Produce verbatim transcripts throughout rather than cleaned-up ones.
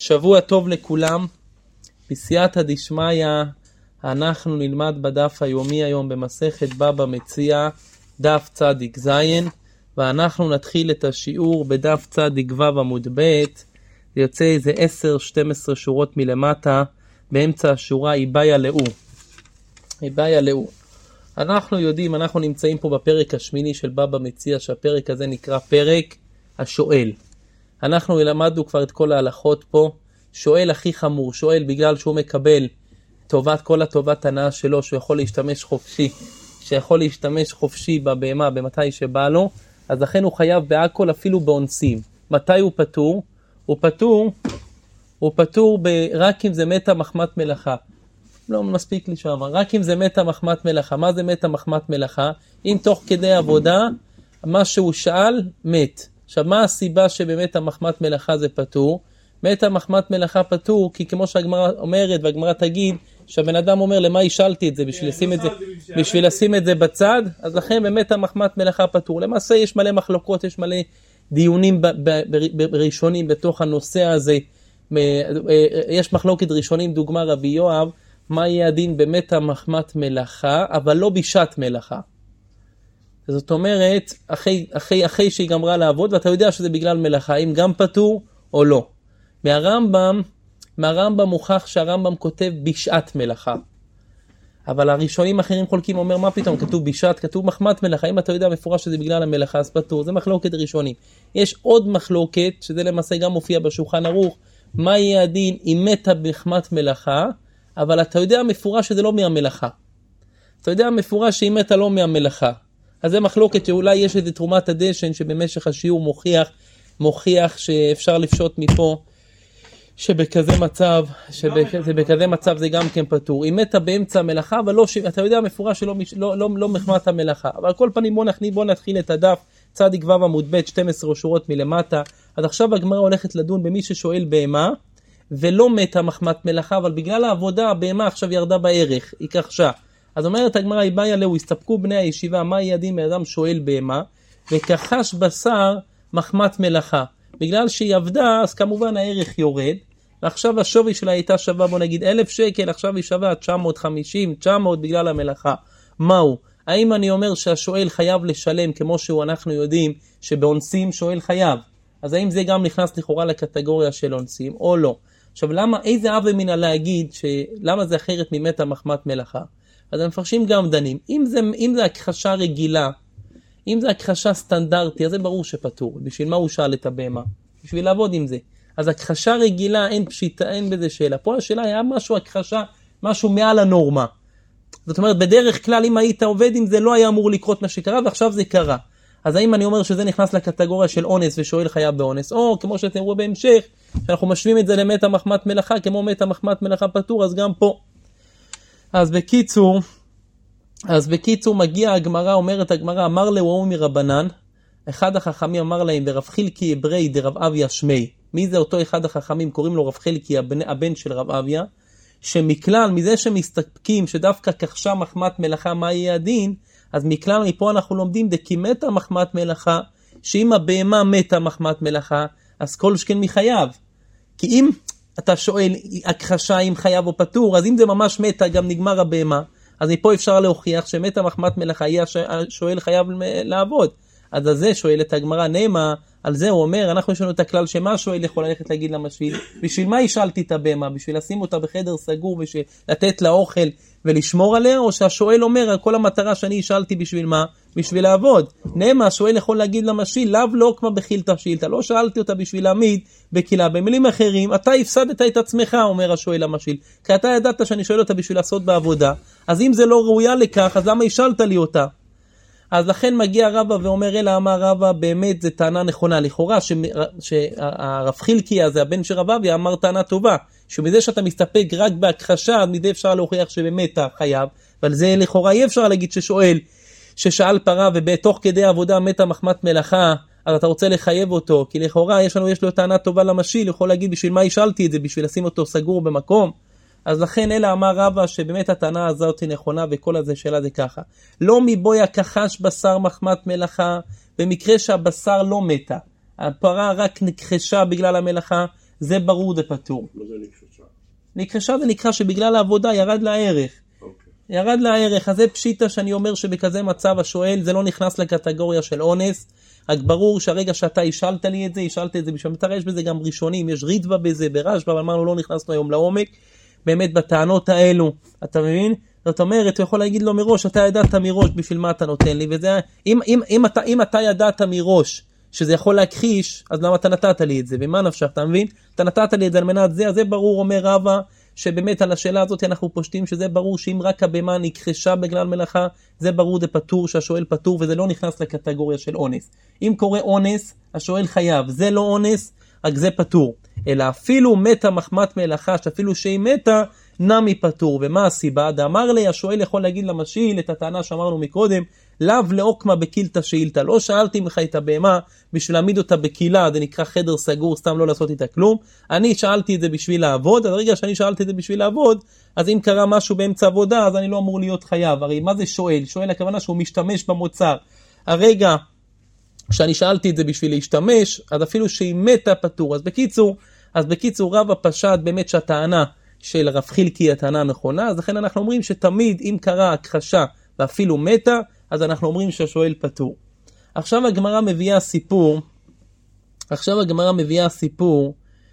שבוע טוב לכולם. בסייעתא דשמיא אנחנו נלמד בדף היומי היום במסכת בבא מציעא דף צדיק זין, ואנחנו נתחיל את השיעור בדף צדיק ו' עמוד ב'. זה יוצא איזה עשר שתים עשרה שורות מלמטה, באמצע השורה איבאיה לאו. איבאיה לאו. אנחנו יודעים, אנחנו נמצאים פה בפרק השמיני של בבא מציעא, שהפרק הזה נקרא פרק השואל. אנחנו למדנו כבר את כל ההלכות פה. שואל הכי חמור, שואל בגלל שהוא מקבל טובת, כל הטובת הנאה שלו, שהוא יכול להשתמש חופשי, שיכול להשתמש חופשי בבהמה במתי שבא לו, אז לכן הוא חייב בהכל אפילו באונסים. מתי הוא פטור? הוא פטור, הוא פטור ב- רק אם זה מתה מחמת מלאכה. לא מספיק לי שם, רק אם זה מתה מחמת מלאכה. מה זה מתה מחמת מלאכה? אם תוך כדי עבודה, מה שהוא שאל, מת. עכשיו, מה הסיבה שבאמת המחמת מלאכה זה פטור? מתה מחמת מלאכה פטור, כי כמו שהגמרא אומרת, והגמרא תגיד, שהבן אדם אומר, למה ישאלתי את זה? בשביל לשים את זה, בשביל לשים את זה בצד, אז לכן באמת המחמת מלאכה פטור. למעשה יש מלא מחלוקות, יש מלא דיונים ראשונים בתוך הנושא הזה. יש מחלוקת ראשונים, דוגמה רבי יואב, מה יהיה הדין במתה מחמת מלאכה, אבל לא בשעת מלאכה. זאת אומרת, אחרי, אחרי, אחרי שהיא גמרה לעבוד, ואתה יודע שזה בגלל מלאכה, אם גם פטור או לא. מהרמב"ם, מהרמב"ם מוכח שהרמב"ם כותב בשעת מלאכה. אבל הראשונים אחרים חולקים, אומר, מה פתאום? כתוב בשעת, כתוב מחמת מלאכה. אם אתה יודע מפורש שזה בגלל המלאכה, אז פטור. זה מחלוקת ראשונים. יש עוד מחלוקת, שזה למעשה גם מופיע בשולחן ערוך, מה יהיה הדין אם מתה בחמת מלאכה, אבל אתה יודע מפורש שזה לא מהמלאכה. אתה יודע מפורש שהיא מתה לא מהמלאכה. אז זה מחלוקת שאולי יש איזה תרומת הדשן שבמשך השיעור מוכיח, מוכיח שאפשר לפשוט מפה, שבכזה מצב, שבכזה מצב זה גם כן פטור. היא מתה באמצע המלאכה, אבל לא, אתה יודע מפורש שלא לא, לא, לא מחמת המלאכה. אבל על כל פנים בוא נתחיל, בוא נתחיל את הדף, צדיק ו' עמוד ב', שתים עשרה שורות מלמטה. אז עכשיו הגמרא הולכת לדון במי ששואל בהמה, ולא מתה מחמת מלאכה, אבל בגלל העבודה הבהמה עכשיו ירדה בערך, היא כחשה. אז אומרת הגמרא, איבאיה לאו, הסתפקו בני הישיבה, מה יהיה הדין מאדם שואל בהמה, וכחש בשר מחמת מלאכה. בגלל שהיא עבדה, אז כמובן הערך יורד, ועכשיו השווי שלה הייתה שווה, בוא נגיד אלף שקל, עכשיו היא שווה תשע מאות וחמישים, תשע מאות בגלל המלאכה. מהו? האם אני אומר שהשואל חייב לשלם, כמו שהוא אנחנו יודעים, שבאונסים שואל חייב? אז האם זה גם נכנס לכאורה לקטגוריה של אונסים, או לא? עכשיו, למה, איזה עוול מן להגיד, למה זה אחרת ממתה מחמת מלאכה? אז המפרשים גם דנים. אם זה, אם זה הכחשה רגילה, אם זה הכחשה סטנדרטי, אז זה ברור שפטור. בשביל מה הוא שאל את הבהמה? בשביל לעבוד עם זה. אז הכחשה רגילה, אין פשיטה, אין בזה שאלה. פה השאלה היה משהו, הכחשה, משהו מעל הנורמה. זאת אומרת, בדרך כלל, אם היית עובד עם זה, לא היה אמור לקרות מה שקרה, ועכשיו זה קרה. אז האם אני אומר שזה נכנס לקטגוריה של אונס ושואל חייב באונס, או כמו שאתם רואים בהמשך, שאנחנו משווים את זה למתה מחמת מלאכה, כמו מתה מחמת מלאכה פטור, אז גם פה. אז בקיצור, אז בקיצור מגיע הגמרא, אומרת הגמרא, אמר להו מרבנן, אחד החכמים אמר להם, ורב חילקי אברי דרב אביה שמי. מי זה אותו אחד החכמים? קוראים לו רב חילקי, הבן, הבן של רב אביה, שמכלל, מזה שמסתפקים שדווקא כחשה מחמת מלאכה, מה יהיה הדין? אז מכלל מפה אנחנו לומדים דקי מתה מחמת מלאכה, שאם הבהמה מתה מחמת מלאכה, אז כל שכן מחייב. כי אם אתה שואל, הכחשה אם חייב או פטור, אז אם זה ממש מתה, גם נגמר הבהמה, אז מפה אפשר להוכיח שמתה מחמת מלאכה, יהיה השואל חייב לעבוד. אז על זה שואל את הגמרא, נאמה, על זה הוא אומר, אנחנו יש לנו את הכלל שמה השואל יכול ללכת להגיד למשוויל, בשביל מה השאלתי את הבהמה? בשביל לשים אותה בחדר סגור, בשביל לתת לה אוכל ולשמור עליה, או שהשואל אומר, כל המטרה שאני השאלתי בשביל מה? בשביל לעבוד. נאמה, השואל יכול להגיד למשוויל, לאו לא כמו בחילתא שאילתא, לא שאלתי אותה בשביל להעמיד בקילה. במילים אחרים, אתה הפסדת את עצמך, אומר השואל למשוויל, כי אתה ידעת שאני שואל אותה בשביל לעשות בעבודה, אז אם זה לא ראויה לכך, אז למה השאלת לי אותה? אז לכן מגיע רבא ואומר, אלא אמר רבא, באמת זה טענה נכונה. לכאורה שהרב חילקי הזה, הבן של רב אביה, אמר טענה טובה, שמזה שאתה מסתפק רק בהכחשה, מדי אפשר להוכיח שבאמת אתה חייב, אבל זה לכאורה אי אפשר להגיד ששואל, ששאל פרה ובתוך כדי עבודה מתה מחמת מלאכה, אז אתה רוצה לחייב אותו, כי לכאורה יש לנו, יש לו טענה טובה למשיל, יכול להגיד בשביל מה השאלתי את זה, בשביל לשים אותו סגור במקום. אז לכן אלא אמר רבא שבאמת הטענה הזאת היא נכונה, וכל הזה שאלה זה ככה. לא מבויה כחש בשר מחמת מלאכה, במקרה שהבשר לא מתה. הפרה רק נכחשה בגלל המלאכה, זה ברור זה פטור. מה זה נקרשה? נקרשה זה נקרא שבגלל העבודה ירד לערך. אוקיי. ירד לערך, אז זה פשיטה שאני אומר שבכזה מצב השואל זה לא נכנס לקטגוריה של אונס, רק ברור שהרגע שאתה השאלת לי את זה, השאלת את זה בשביל מטרה, יש בזה גם ראשונים, יש רידווה בזה, ברשב"א, אבל אמרנו לא נכנסנו היום לעומק, באמת בטענות האלו, אתה מבין? זאת אומרת, הוא יכול להגיד לו מראש, אתה ידעת מראש בשביל מה אתה נותן לי, וזה, אם, אם, אם, אתה, אם אתה ידעת מראש שזה יכול להכחיש, אז למה אתה נתת לי את זה? ומה נפשך, אתה מבין? אתה נתת לי את זה על מנת זה, אז זה ברור, אומר רבא, שבאמת על השאלה הזאת אנחנו פושטים שזה ברור שאם רק הבמה נכחשה בגלל מלאכה, זה ברור זה פטור, שהשואל פטור, וזה לא נכנס לקטגוריה של אונס. אם קורה אונס, השואל חייב, זה לא אונס, רק זה פטור. אלא אפילו מתה מחמת מלאכה, שאפילו שהיא מתה, נמי פטור. ומה הסיבה? דאמר לי, השואל יכול להגיד למשיל את הטענה שאמרנו מקודם, לאו לאוקמה בקילתא שאילתא. לא שאלתי ממך את הבהמה בשביל להעמיד אותה בקילה, זה נקרא חדר סגור, סתם לא לעשות איתה כלום. אני שאלתי את זה בשביל לעבוד, אז הרגע שאני שאלתי את זה בשביל לעבוד, אז אם קרה משהו באמצע עבודה, אז אני לא אמור להיות חייב. הרי מה זה שואל? שואל הכוונה שהוא משתמש במוצר. הרגע שאני שאלתי את זה בשביל להשתמש, אז אפילו שהיא מתה פטור. אז בקיצור, אז בקיצור רב הפשט באמת שהטענה של רב חילקי הטענה נכונה, אז לכן אנחנו אומרים שתמיד אם קרה הכחשה ואפילו מתה, אז אנחנו אומרים שהשואל פטור. עכשיו הגמרא מביאה סיפור, עכשיו הגמרא מביאה סיפור,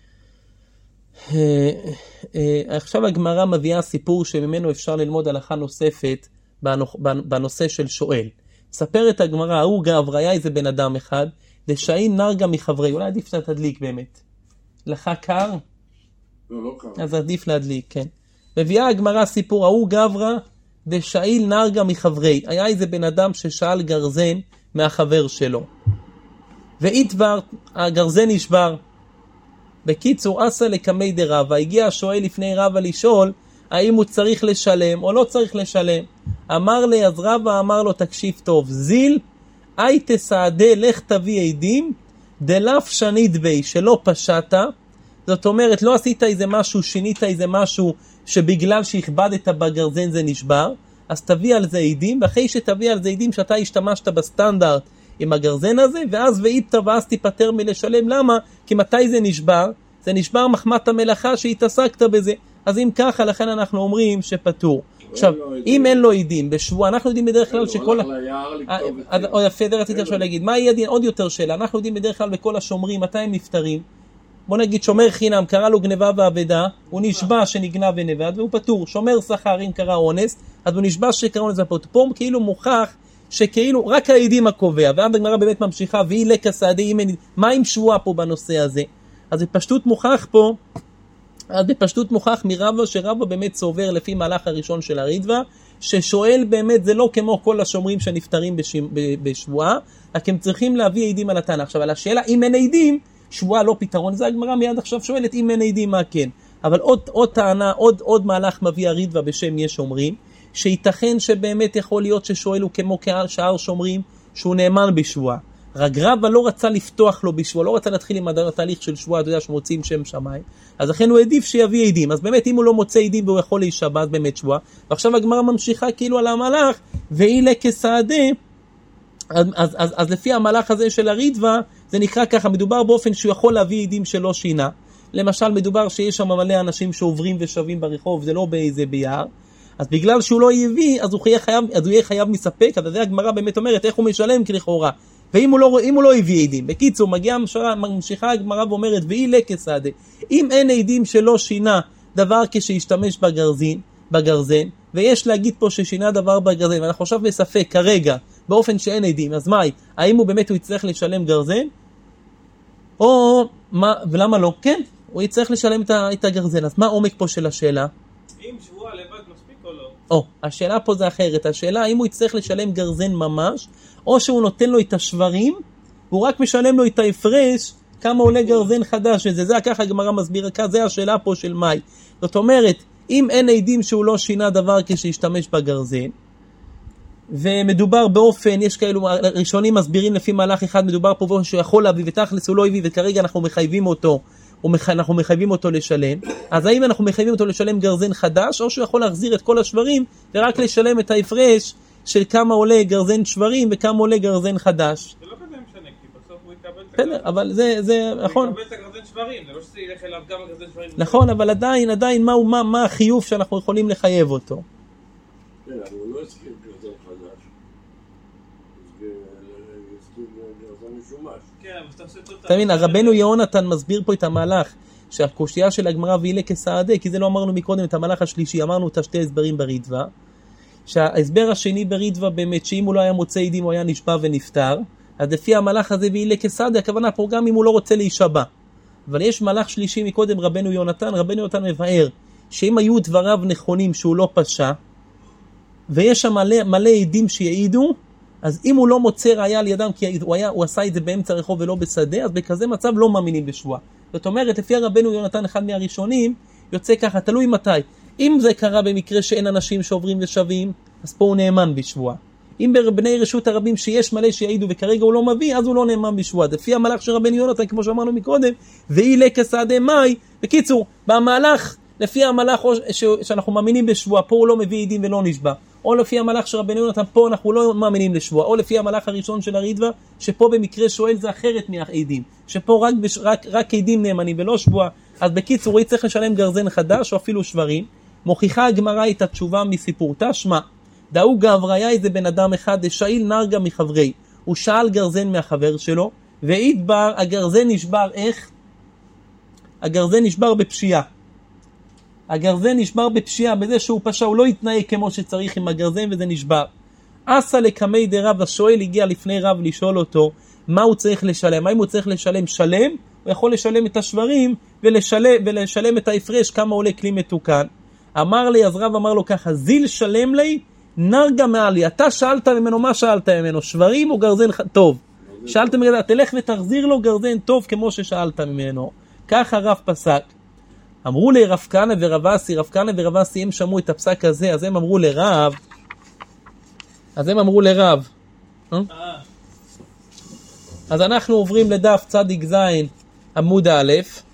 עכשיו הגמרא מביאה סיפור שממנו אפשר ללמוד הלכה נוספת בנושא של שואל. ספרת הגמרא, ההוא גבר היה איזה בן אדם אחד, דשאין נרגה מחברי, אולי עדיף שאתה תדליק באמת. לך קר? לא, לא קר. אז עדיף להדליק, כן. מביאה הגמרא סיפור, ההוא גברה, ושאיל נרגה מחברי. היה איזה בן אדם ששאל גרזן מהחבר שלו. ואיתבר, הגרזן נשבר. בקיצור, אסה לקמי דרבה, הגיע השואל לפני רבה לשאול, האם הוא צריך לשלם או לא צריך לשלם. אמר לי, אז רבה אמר לו, תקשיב טוב, זיל, אי תסעדה, לך תביא עדים, דלף שנית בי, שלא פשעת, זאת אומרת, לא עשית איזה משהו, שינית איזה משהו, שבגלל שהכבדת בגרזן זה נשבר, אז תביא על זה עדים, ואחרי שתביא על זה עדים שאתה השתמשת בסטנדרט עם הגרזן הזה, ואז ואית ואז תיפטר מלשלם. למה? כי מתי זה נשבר? זה נשבר מחמת המלאכה שהתעסקת בזה. אז אם ככה, לכן אנחנו אומרים שפטור. עכשיו, אם אין לו עדים בשבוע, אנחנו יודעים בדרך כלל שכל... או יפה, זה רציתי עכשיו להגיד, מה יהיה דין? עוד יותר שאלה. אנחנו יודעים בדרך כלל בכל השומרים, מתי הם נפטרים? בוא נגיד שומר חינם, קרא לו גניבה ועבדה, הוא נשבע שנגנב ונבד והוא פטור. שומר שכר, אם קרא אונס, אז הוא נשבע שקרא אונס ופטור. פה כאילו מוכח שכאילו רק העדים הקובע, ועד הגמרא באמת ממשיכה, והיא לקסעדי, מה עם שבועה פה בנושא הזה? אז בפשטות מוכח פה, אז בפשטות מוכח מרבא, שרבא באמת סובר לפי מהלך הראשון של הרידווה, ששואל באמת זה לא כמו כל השומרים שנפטרים בשבועה, רק הם צריכים להביא עדים על הטענה. עכשיו על השאלה, אם אין עדים, שבועה לא פתרון, זה הגמרא מיד עכשיו שואלת אם אין עדים מה כן. אבל עוד, עוד טענה, עוד, עוד מהלך מביא הרידווה בשם יש שומרים, שייתכן שבאמת יכול להיות ששואל הוא כמו שאר שומרים, שהוא נאמן בשבועה. רק רבא לא רצה לפתוח לו בשבועה, לא רצה להתחיל עם התהליך של שבועה, אתה יודע שמוצאים שם שמיים, אז לכן הוא עדיף שיביא עדים. אז באמת אם הוא לא מוצא עדים והוא יכול להישבע, אז באמת שבועה. ועכשיו הגמרא ממשיכה כאילו על המהלך, והיא לקסעדה, אז, אז, אז, אז לפי המהלך הזה של הרידווה, זה נקרא ככה, מדובר באופן שהוא יכול להביא עדים שלא שינה. למשל מדובר שיש שם מלא אנשים שעוברים ושווים ברחוב, זה לא באיזה ביער. אז בגלל שהוא לא יביא, אז הוא יהיה חייב, אז הוא יהיה חייב מספק. אז זה הגמרא באמת אומרת, איך הוא משלם כלכאורה. ואם הוא לא, אם הוא לא הביא עדים. בקיצור, מגיעה ממשיכה הגמרא ואומרת, והיא לקסעדה. אם אין עדים שלא שינה דבר כשהשתמש בגרזין, בגרזן, ויש להגיד פה ששינה דבר בגרזן, ואנחנו עכשיו בספק כרגע, באופן שאין עדים, אז מה, האם הוא באמת הוא יצטרך לשלם גרזן? או, מה, ולמה לא? כן, הוא יצטרך לשלם את, את הגרזן. אז מה העומק פה של השאלה? אם שבועה לבד מספיק או לא? או, השאלה פה זה אחרת. השאלה האם הוא יצטרך לשלם גרזן ממש, או שהוא נותן לו את השברים, והוא רק משלם לו את ההפרש, כמה עולה גרזן חדש. וזה, זה ככה הגמרא מסבירה, זה השאלה פה של מאי. זאת אומרת, אם אין עדים שהוא לא שינה דבר כשהשתמש בגרזן, ומדובר באופן, יש כאלו ראשונים מסבירים לפי מהלך אחד, מדובר פה באופן שהוא יכול להביא ותכלס הוא לא הביא, וכרגע אנחנו מחייבים אותו, אנחנו מחייבים אותו לשלם. אז האם אנחנו מחייבים אותו לשלם גרזן חדש, או שהוא יכול להחזיר את כל השברים ורק לשלם את ההפרש של כמה עולה גרזן שברים וכמה עולה גרזן חדש? זה לא כזה משנה, כי בסוף הוא יקבל את בסדר, אבל זה, זה, נכון. הוא יקבל את הגרזן שברים, זה לא שזה ילך אליו גם הגרזן שברים. נכון, אבל עדיין, עדיין, מה, מה, מה החיוב שאנחנו יכולים לחייב אותו? כן, אבל הוא לא הסכים גרזן חדש. הסכים גרזן משומש. כן, אבל שאתה עושה אותו... אתה מבין, הרבנו יהונתן מסביר פה את המהלך, שהקושייה של הגמרא ואילה כסעדה, כי זה לא אמרנו מקודם את המהלך השלישי, אמרנו את השתי הסברים בריטווה, שההסבר השני בריטווה באמת, שאם הוא לא היה מוצא עדים, הוא היה נשבע ונפטר, אז לפי המהלך הזה ואילה כסעדה, הכוונה פה גם אם הוא לא רוצה להישבע. אבל יש מהלך שלישי מקודם רבנו יהונתן, רבנו יהונתן מבאר, שאם היו דבריו נכונים שהוא לא פשע, ויש שם מלא, מלא עדים שיעידו, אז אם הוא לא מוצא ראיה על ידם, כי הוא, היה, הוא עשה את זה באמצע רחוב ולא בשדה, אז בכזה מצב לא מאמינים בשבועה. זאת אומרת, לפי הרבנו יהונתן, אחד מהראשונים, יוצא ככה, תלוי מתי. אם זה קרה במקרה שאין אנשים שעוברים ושווים, אז פה הוא נאמן בשבועה. אם בבני רשות הרבים שיש מלא שיעידו וכרגע הוא לא מביא, אז הוא לא נאמן בשבועה. לפי המהלך של רבנו יהונתן, כמו שאמרנו מקודם, ואילה כסעדה מאי. בקיצור, במהלך, לפי המהלך ש... שאנחנו מאמינים בשבועה, פה הוא לא מביא עדים ולא נשבע. או לפי המהלך של רבנו יהונתן, פה אנחנו לא מאמינים לשבועה. או לפי המהלך הראשון של הריטווה, שפה במקרה שואל זה אחרת מהעדים. שפה רק, בש... רק, רק עדים נאמנים ולא שבועה. אז בקיצור, הוא צריך לשלם גרזן חדש או אפילו שברים. מוכיחה הגמרא את התשובה מסיפור תשמע. דאו גבריה איזה בן אדם אחד, שאיל נרגה מחברי. הוא שאל גרזן מהחבר שלו, והדבר, הגרזן נשבר איך? הגרזן נשבר בפשיעה. הגרזן נשבר בפשיעה, בזה שהוא פשע, הוא לא התנהג כמו שצריך עם הגרזן וזה נשבר. עשה לקמי דרב, השואל הגיע לפני רב לשאול אותו, מה הוא צריך לשלם? האם הוא צריך לשלם שלם? הוא יכול לשלם את השברים ולשלם, ולשלם את ההפרש כמה עולה כלי מתוקן. אמר לי, אז רב אמר לו ככה, זיל שלם לי, נרגה מעלי. אתה שאלת ממנו, מה שאלת ממנו? שברים או גרזן טוב? שאלת ממנו, תלך ותחזיר לו גרזן טוב כמו ששאלת ממנו. ככה רב פסק. אמרו לי רב כהנא ורב אסי, רב כהנא ורב אסי הם שמעו את הפסק הזה, אז הם אמרו לרב, אז הם אמרו לרב. אה? אז אנחנו עוברים לדף צדיק זין עמוד א',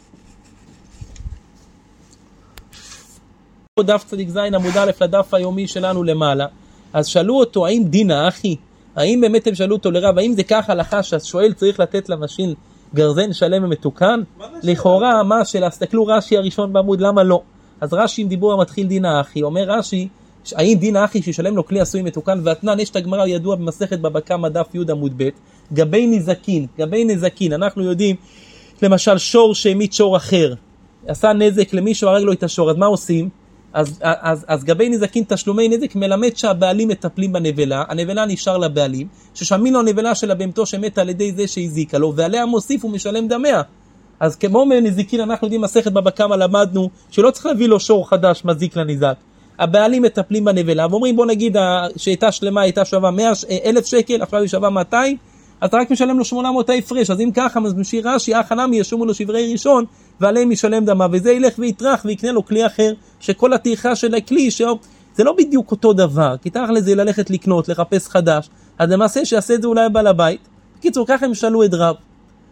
דף צדיק זין עמוד א' לדף היומי שלנו למעלה. אז שאלו אותו, האם דינה אחי? האם באמת הם שאלו אותו לרב, האם זה כך הלכה שהשואל צריך לתת למשין גרזן שלם ומתוקן? לכאורה מה שאלה, סתכלו רש"י הראשון בעמוד, למה לא? אז רש"י עם דיבור המתחיל דינה אחי, אומר רש"י, האם דינה אחי שישלם לו כלי עשוי מתוקן? ואתנן, יש את הגמרא ידוע במסכת בבא קמא דף י' עמוד ב', גבי נזקין, גבי נזקין, אנחנו יודעים, למשל שור שהמית שור אחר, עשה נזק למישהו, הרג לו את השור, אז מה עושים? אז, אז, אז גבי נזקין תשלומי נזק מלמד שהבעלים מטפלים בנבלה, הנבלה נשאר לבעלים, ששמין לו הנבלה של הבהמתו שמתה על ידי זה שהזיקה לו, ועליה מוסיף ומשלם דמיה. אז כמו מנזיקין אנחנו יודעים מסכת בבא קמא למדנו שלא צריך להביא לו שור חדש מזיק לנזק. הבעלים מטפלים בנבלה ואומרים בוא נגיד שהייתה שלמה הייתה שווה אלף שקל, עכשיו היא שווה מאתיים, אז רק משלם לו שמונה מאות ההפרש. אז אם ככה משאיר רש"י החנמי ישומו לו שברי ראשון ועליהם ישלם דמה, וזה ילך ויתרח ויקנה לו כלי אחר, שכל הטרחה של הכלי שאו, זה לא בדיוק אותו דבר, כי תרח לזה ללכת לקנות, לחפש חדש, אז למעשה שיעשה את זה אולי בעל הבית. בקיצור, ככה הם שאלו את רב,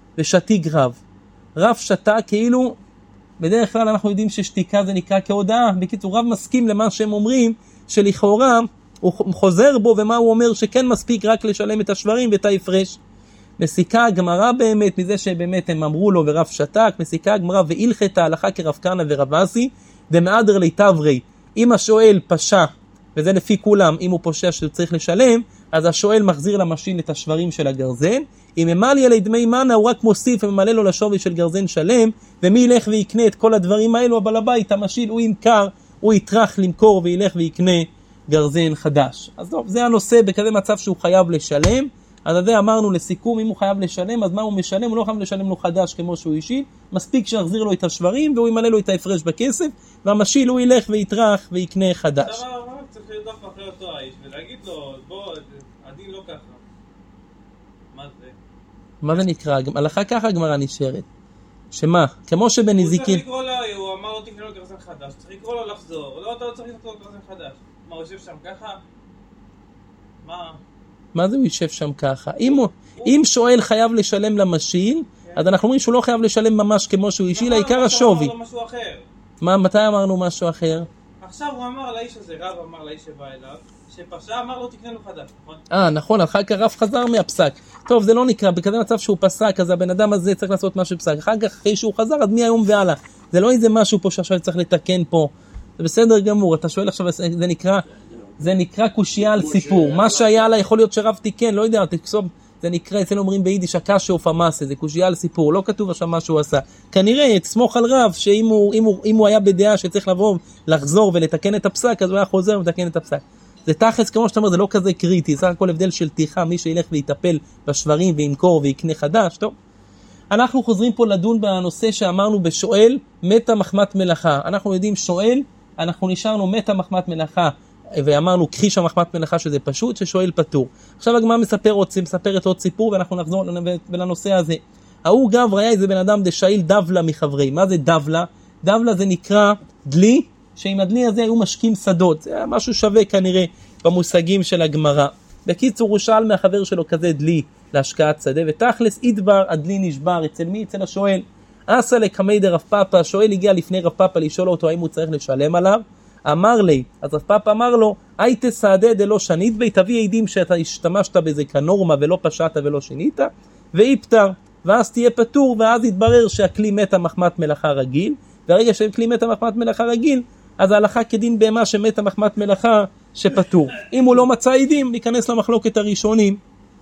ושתיק רב. רב שתה כאילו, בדרך כלל אנחנו יודעים ששתיקה זה נקרא כהודעה, בקיצור רב מסכים למה שהם אומרים, שלכאורה הוא חוזר בו, ומה הוא אומר שכן מספיק רק לשלם את השברים ואת ההפרש. מסיקה הגמרא באמת, מזה שבאמת הם אמרו לו ורב שתק, מסיקה הגמרא והלכת ההלכה כרב כהנא ורב אסי, דמאדר ליתברי, אם השואל פשע, וזה לפי כולם, אם הוא פושע שצריך לשלם, אז השואל מחזיר למשין את השברים של הגרזן, אם ממלא עלי דמי מנה, הוא רק מוסיף וממלא לו לשווי של גרזן שלם, ומי ילך ויקנה את כל הדברים האלו, הבעל הבית, המשין, הוא ימכר, הוא יטרח למכור וילך ויקנה גרזן חדש. אז טוב, זה הנושא בכזה מצב שהוא חייב לשלם. אז זה אמרנו לסיכום, אם הוא חייב לשלם, אז מה הוא משלם? הוא לא חייב לשלם לו חדש כמו שהוא אישי, מספיק שיחזיר לו את השברים, והוא ימלא לו את ההפרש בכסף, והמשיל הוא ילך ויטרח ויקנה חדש. עכשיו הרב צריך לרדוף אחרי אותו האיש, ולהגיד לו, בוא, הדין לא ככה. מה זה? מה זה נקרא? הלכה ככה הגמרא נשארת. שמה? כמו שבנזיקין... הוא צריך לקרוא לו, הוא אמר לו תקנה לו גרזן חדש, צריך לקרוא לו לחזור, לא, אתה לא צריך לקרוא לו גרזן חדש. מה, הוא יושב שם ככה? מה? מה זה הוא יושב שם ככה? אם, הוא, אם שואל חייב לשלם למשיל, אז אנחנו אומרים שהוא לא חייב לשלם ממש כמו שהוא אישי, לעיקר השווי. אמרנו משהו אחר. מה, מתי אמרנו משהו אחר? עכשיו הוא אמר לאיש הזה, רב אמר לאיש שבא אליו, שפשע אמר לו תקנה לו חדש, נכון? אה, נכון, אחר כך הרב חזר מהפסק. טוב, זה לא נקרא, בכזה מצב שהוא פסק, אז הבן אדם הזה צריך לעשות משהו פסק. אחר כך, אחרי שהוא חזר, עד מהיום והלאה. זה לא איזה משהו פה שעכשיו צריך לתקן פה. זה בסדר גמור, אתה שואל עכשיו, זה נקרא, זה נקרא קושייה על סיפור. מה שהיה עלה יכול להיות שרב תיקן, לא יודע, תקסוב, זה נקרא, אצלנו אומרים ביידיש, הקשוף המסה, זה קושייה על סיפור, לא כתוב עכשיו מה שהוא עשה. כנראה, תסמוך על רב, שאם הוא, אם הוא, אם הוא היה בדעה שצריך לבוא, לחזור ולתקן את הפסק, אז הוא היה חוזר ולתקן את הפסק. זה תכלס, כמו שאתה אומר, זה לא כזה קריטי, זה הכל הבדל של תיכה, מי שילך ויטפל בשברים וימכור ויקנה חדש, טוב. אנחנו חוזרים פה לדון בנושא שאמרנו בשואל, מתה מחמת מלאכה. אנחנו יודעים שואל, אנחנו נשארנו מתה מחמת מלאכה, ואמרנו קחיש המחמת מלאכה שזה פשוט, ששואל פטור. עכשיו הגמרא מספר עוד, מספרת עוד סיפור, ואנחנו נחזור לנושא הזה. ההוא גבר היה איזה בן אדם דשאיל דבלה מחברי. מה זה דבלה? דבלה זה נקרא דלי, שעם הדלי הזה היו משקים שדות. זה היה משהו שווה כנראה במושגים של הגמרא. בקיצור הוא שאל מהחבר שלו כזה דלי להשקעת שדה, ותכלס ידבר הדלי נשבר. אצל מי? אצל השואל. עשה לקמי דה רב פאפה, השואל הגיע לפני רב פאפה לשאול אותו האם הוא צריך לשלם עליו. אמר לי, אז רב פאפה אמר לו, הייתה סעדה דלא שנית בי, תביא עדים שאתה השתמשת בזה כנורמה ולא פשעת ולא שינית, ואי פטר, ואז תהיה פטור, ואז יתברר שהכלי מתה מחמת מלאכה רגיל, והרגע שהכלי מתה מחמת מלאכה רגיל, אז ההלכה כדין בהמה שמתה מחמת מלאכה שפטור. אם הוא לא מצא עדים, ניכנס למחלוקת הראשונים,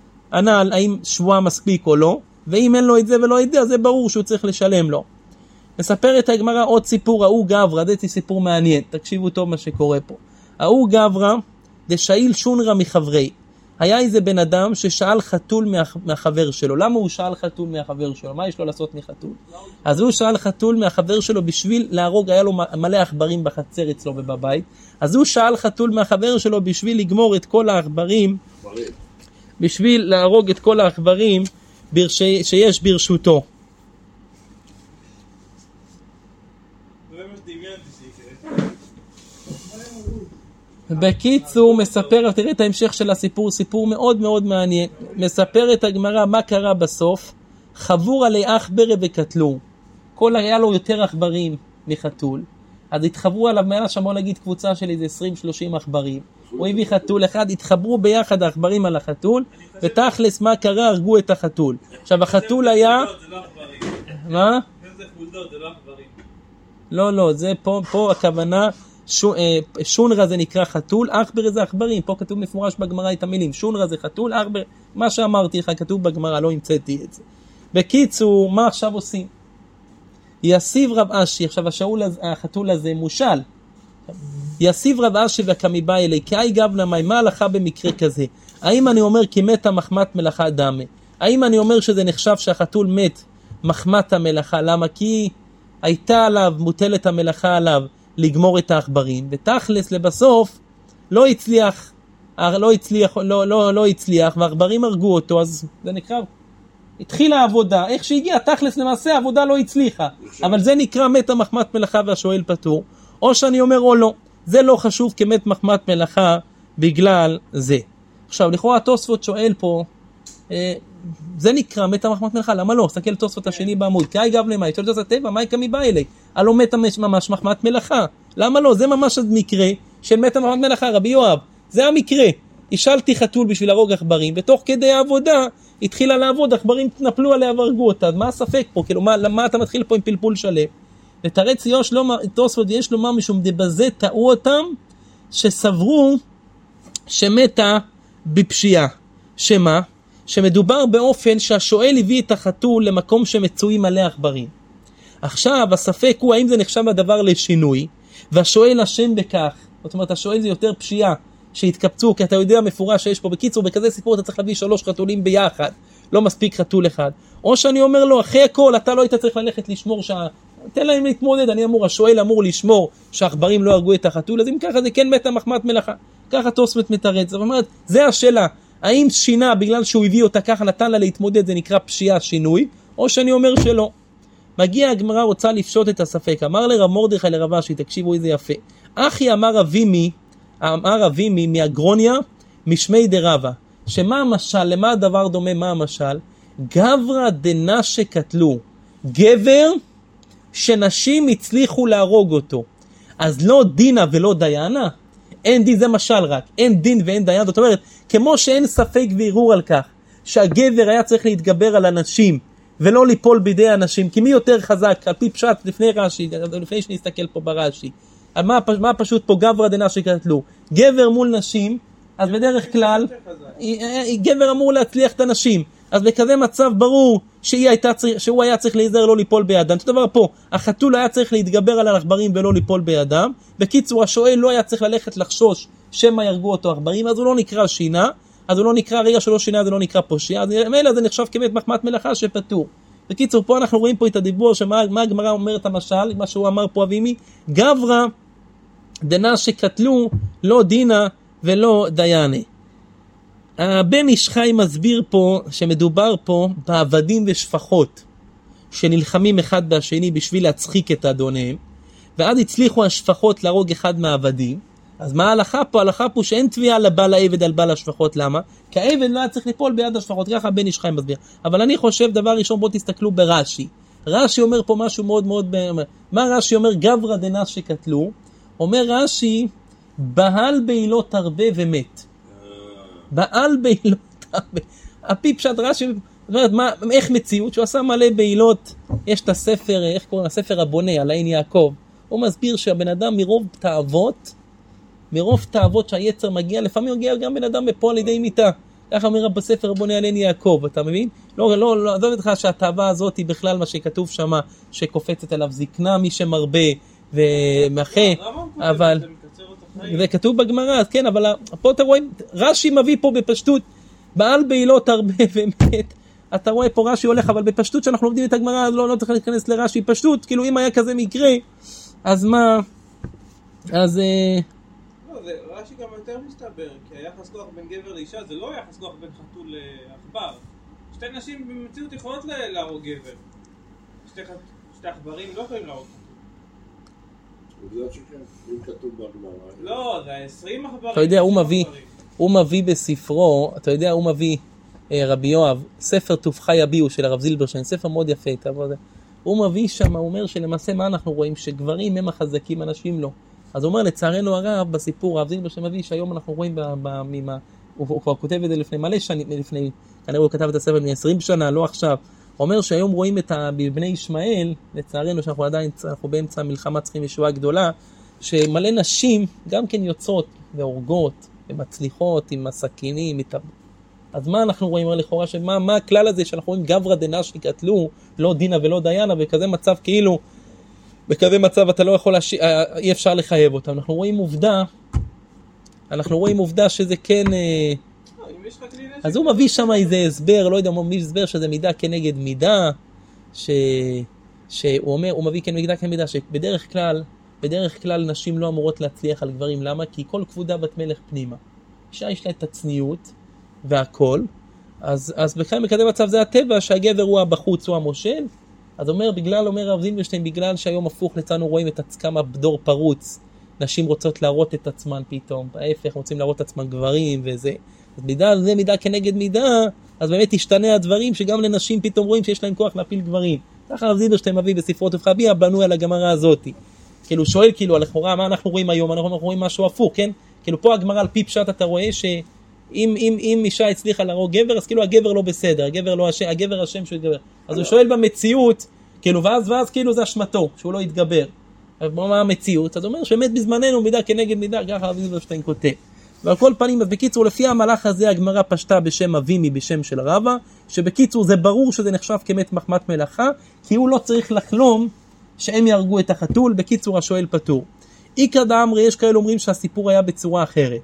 הנ"ל האם שבועה מספיק או לא, ואם אין לו את זה ולא את זה, אז זה ברור שהוא צריך לשלם לו. מספר את הגמרא עוד סיפור, ההוא גברא, זה סיפור מעניין, תקשיבו טוב מה שקורה פה. ההוא גברא, דשאיל שונרא מחברי. היה איזה בן אדם ששאל חתול מהחבר שלו. למה הוא שאל חתול מהחבר שלו? מה יש לו לעשות מחתול? אז הוא שאל חתול מהחבר שלו בשביל להרוג, היה לו מלא עכברים בחצר אצלו ובבית. אז הוא שאל חתול מהחבר שלו בשביל לגמור את כל העכברים, בשביל להרוג את כל העכברים שיש ברשותו. בקיצור מספר, תראה את ההמשך של הסיפור, סיפור מאוד מאוד מעניין. מספר את הגמרא מה קרה בסוף. חבור עלי עכברה וקטלו. כל היה לו יותר עכברים מחתול, אז התחברו עליו, מעלה שם בוא נגיד קבוצה של איזה עשרים שלושים עכברים. הוא הביא חתול אחד, התחברו ביחד העכברים על החתול, ותכלס מה קרה? הרגו את החתול. עכשיו החתול היה... מה? זה חולדות, זה לא עכברים. לא, לא, זה פה, פה הכוונה... שונרה זה נקרא חתול, עכבר זה עכברים. פה כתוב מפורש בגמרא את המילים שונרה זה חתול, עכבר, מה שאמרתי לך כתוב בגמרא, לא המצאתי את זה. בקיצור, מה עכשיו עושים? יסיב רב אשי, עכשיו השאול, החתול הזה מושל, יסיב רב אשי וקמי בא אלי, כי אי גבנה מי, מה הלכה במקרה כזה? האם אני אומר כי מתה מחמת מלאכה דמה? האם אני אומר שזה נחשב שהחתול מת מחמת המלאכה? למה? כי הייתה עליו, מוטלת המלאכה עליו לגמור את העכברים, ותכלס לבסוף לא הצליח, לא הצליח, לא, לא, לא הצליח, והעכברים הרגו אותו, אז זה נקרא, התחילה העבודה, איך שהגיע, תכלס למעשה העבודה לא הצליחה, אבל זה נקרא מת מחמת מלאכה והשואל פטור, או שאני אומר או לא, זה לא חשוב כמת מחמת מלאכה בגלל זה. עכשיו, לכאורה תוספות שואל פה, אה, זה נקרא מתה מחמת מלאכה, למה לא? סתכל תוספות השני בעמוד, כי אי גב למה, יש לו הטבע, מה יקמי בא אלי? הלא מתה ממש מחמת מלאכה, למה לא? זה ממש המקרה של מתה מחמת מלאכה, רבי יואב, זה המקרה. השאלתי חתול בשביל להרוג עכברים, בתוך כדי העבודה התחילה לעבוד, עכברים תנפלו עליה והרגו אותה, אז מה הספק פה? כאילו, מה, למה אתה מתחיל פה עם פלפול שלם? ותרץ יוש, לא, תוספות יש לומר משום דבזה טעו אותם, שסברו שמתה בפשיעה. שמה? שמדובר באופן שהשואל הביא את החתול למקום שמצויים מלא עכברים. עכשיו הספק הוא האם זה נחשב הדבר לשינוי, והשואל אשם בכך. זאת אומרת השואל זה יותר פשיעה שהתקפצו, כי אתה יודע מפורש שיש פה. בקיצור, בכזה סיפור אתה צריך להביא שלוש חתולים ביחד, לא מספיק חתול אחד. או שאני אומר לו, אחרי הכל אתה לא היית צריך ללכת לשמור שה... תן להם להתמודד, אני אמור, השואל אמור לשמור שהעכברים לא הרגו את החתול, אז אם ככה זה כן מתה מחמת מלאכה. ככה תוספות מתרץ. זאת אומרת, זה השאלה. האם שינה בגלל שהוא הביא אותה ככה נתן לה להתמודד, זה נקרא פשיעה שינוי, או שאני אומר שלא. מגיע הגמרא רוצה לפשוט את הספק. אמר לרב מרדכי לרב אשי, תקשיבו איזה יפה. אחי אמר אבימי, אמר אבימי מאגרוניה, משמי דרבה. שמה המשל, למה הדבר דומה, מה המשל? גברא דנשה קטלו. גבר שנשים הצליחו להרוג אותו. אז לא דינה ולא דיינה, אין דין, זה משל רק, אין דין ואין דיין, זאת אומרת, כמו שאין ספק וערעור על כך, שהגבר היה צריך להתגבר על אנשים, ולא ליפול בידי אנשים, כי מי יותר חזק, על פי פשט לפני רש"י, לפני שנסתכל פה ברש"י, על מה, מה פשוט פה גברא דנשי קטלו, גבר מול נשים, אז בדרך כלל, גבר אמור להצליח את הנשים, אז בכזה מצב ברור שהיא הייתה צריך, שהוא היה צריך להיזהר לא ליפול בידם. זאת דבר פה, החתול היה צריך להתגבר על העכברים ולא ליפול בידם. בקיצור, השואל לא היה צריך ללכת לחשוש שמא ירגו אותו עכברים, אז הוא לא נקרא שינה, אז הוא לא נקרא, רגע שלא שינה זה לא נקרא פושע, אז מילא זה נחשב כמת מחמת מלאכה שפטור. בקיצור, פה אנחנו רואים פה את הדיבור שמה מה הגמרא אומרת המשל, מה שהוא אמר פה אבימי, גברא דנשי קטלו לא דינה ולא דיינה. הבן איש חי מסביר פה שמדובר פה בעבדים ושפחות שנלחמים אחד בשני בשביל להצחיק את אדוניהם, ואז הצליחו השפחות להרוג אחד מהעבדים. אז מה ההלכה פה? ההלכה פה שאין תביעה לבעל העבד על בעל השפחות. למה? כי העבד לא היה צריך ליפול ביד השפחות, ככה הבן איש חי מסביר. אבל אני חושב דבר ראשון, בואו תסתכלו ברש"י. רש"י אומר פה משהו מאוד מאוד, מה רש"י אומר? גברא דנשי קטלו, אומר רש"י, בהל בעילות הרבה ומת. בעל בעילות הרבה. הפי פשט רש"י, זאת אומרת, מה, איך מציאות? שהוא עשה מלא בעילות, יש את הספר, איך קוראים? הספר הבונה, על עין יעקב. הוא מסביר שהבן אדם מרוב תאוות, מרוב תאוות שהיצר מגיע, לפעמים מגיע גם בן אדם בפועל לידי מיטה. ככה אומר בספר הבונה על עין יעקב, אתה מבין? לא, לא, לא, עזוב אותך שהתאווה הזאת היא בכלל מה שכתוב שמה, שקופצת עליו זקנה מי שמרבה ומחה, אבל... זה כתוב בגמרא, כן, אבל פה אתה רואה, רש"י מביא פה בפשטות, בעל בעילות הרבה ומת, אתה רואה פה רש"י הולך, אבל בפשטות שאנחנו לומדים את הגמרא, לא, לא צריך להיכנס לרש"י, פשטות, כאילו אם היה כזה מקרה, אז מה, אז... לא, זה רש"י גם יותר מסתבר, כי היחס כוח בין גבר לאישה, זה לא יחס כוח בין חתול לעכבר. שתי נשים במציאות יכולות להרוג גבר. שתי, שתי עכברים לא יכולים להרוג חתול. עובדה שכן, אם כתוב בגמרא. לא, זה עשרים עכברים. אתה יודע, הוא מביא, הוא מביא בספרו, אתה יודע, הוא מביא, רבי יואב, ספר תופחה יביעו של הרב זילברשטיין, ספר מאוד יפה, הוא מביא שם, הוא אומר שלמעשה מה אנחנו רואים? שגברים הם החזקים, אנשים לא. אז הוא אומר, לצערנו הרב, בסיפור, הרב זילברשטיין מביא שהיום אנחנו רואים, במימה, הוא, הוא כבר כותב את זה לפני מלא שנים, לפני, כנראה הוא כתב את הספר לפני עשרים שנה, לא עכשיו. הוא אומר שהיום רואים את בני ישמעאל, לצערנו שאנחנו עדיין, אנחנו באמצע המלחמה צריכים ישועה גדולה, שמלא נשים גם כן יוצאות והורגות ומצליחות עם הסכינים, איתם. אז מה אנחנו רואים לכאורה, שמה, מה הכלל הזה שאנחנו רואים גברא דנשי קטלו, לא דינה ולא דיינה, וכזה מצב כאילו, בכזה מצב אתה לא יכול, לש... אי אפשר לחייב אותם. אנחנו רואים עובדה, אנחנו רואים עובדה שזה כן... אז הוא מביא שם איזה הסבר, לא יודע, הוא מביא הסבר שזה מידה כנגד מידה, ש... שהוא אומר, הוא מביא כנגד מידה כנגד מידה, שבדרך כלל, בדרך כלל נשים לא אמורות להצליח על גברים. למה? כי כל כבודה בת מלך פנימה. אישה יש לה את הצניעות והכל, אז, אז בכלל מקדם מצב זה הטבע, שהגבר הוא הבחוץ, הוא המושל. אז אומר, בגלל, אומר הרב זילברשטיין, בגלל שהיום הפוך לצנו רואים את כמה בדור פרוץ, נשים רוצות להראות את עצמן פתאום, ההפך, רוצים להראות את עצמן גברים וזה. אז מידה, זה מידה כנגד מידה, אז באמת תשתנה הדברים שגם לנשים פתאום רואים שיש להם כוח להפיל גברים. ככה הרב זילברשטיין מביא בספרות תופחה יביעו בנוי על הגמרא הזאת. כאילו שואל כאילו על לכאורה מה אנחנו רואים היום, אנחנו רואים משהו הפוך, כן? כאילו פה הגמרא על פי פשט אתה רואה שאם אם, אם אישה הצליחה להרוג גבר, אז כאילו הגבר לא בסדר, הגבר לא השם, הגבר השם שהוא יתגבר. אז הוא שואל במציאות, כאילו ואז ואז כאילו זה אשמתו, שהוא לא יתגבר. מה המציאות? אז הוא אומר שבאמת בזמננו מידה כנגד מידה, ככה הרב זילברשטיין כותב. ועל כל פנים, אז בקיצור, לפי המהלך הזה הגמרא פשטה בשם אבימי, בשם של רבא, שבקיצור זה ברור שזה נחשב כמת מחמת מלאכה, כי הוא לא צריך לחלום שהם יהרגו את החתול. בקיצור, השואל פטור. איקרא דאמרי, יש כאלה אומרים שהסיפור היה בצורה אחרת,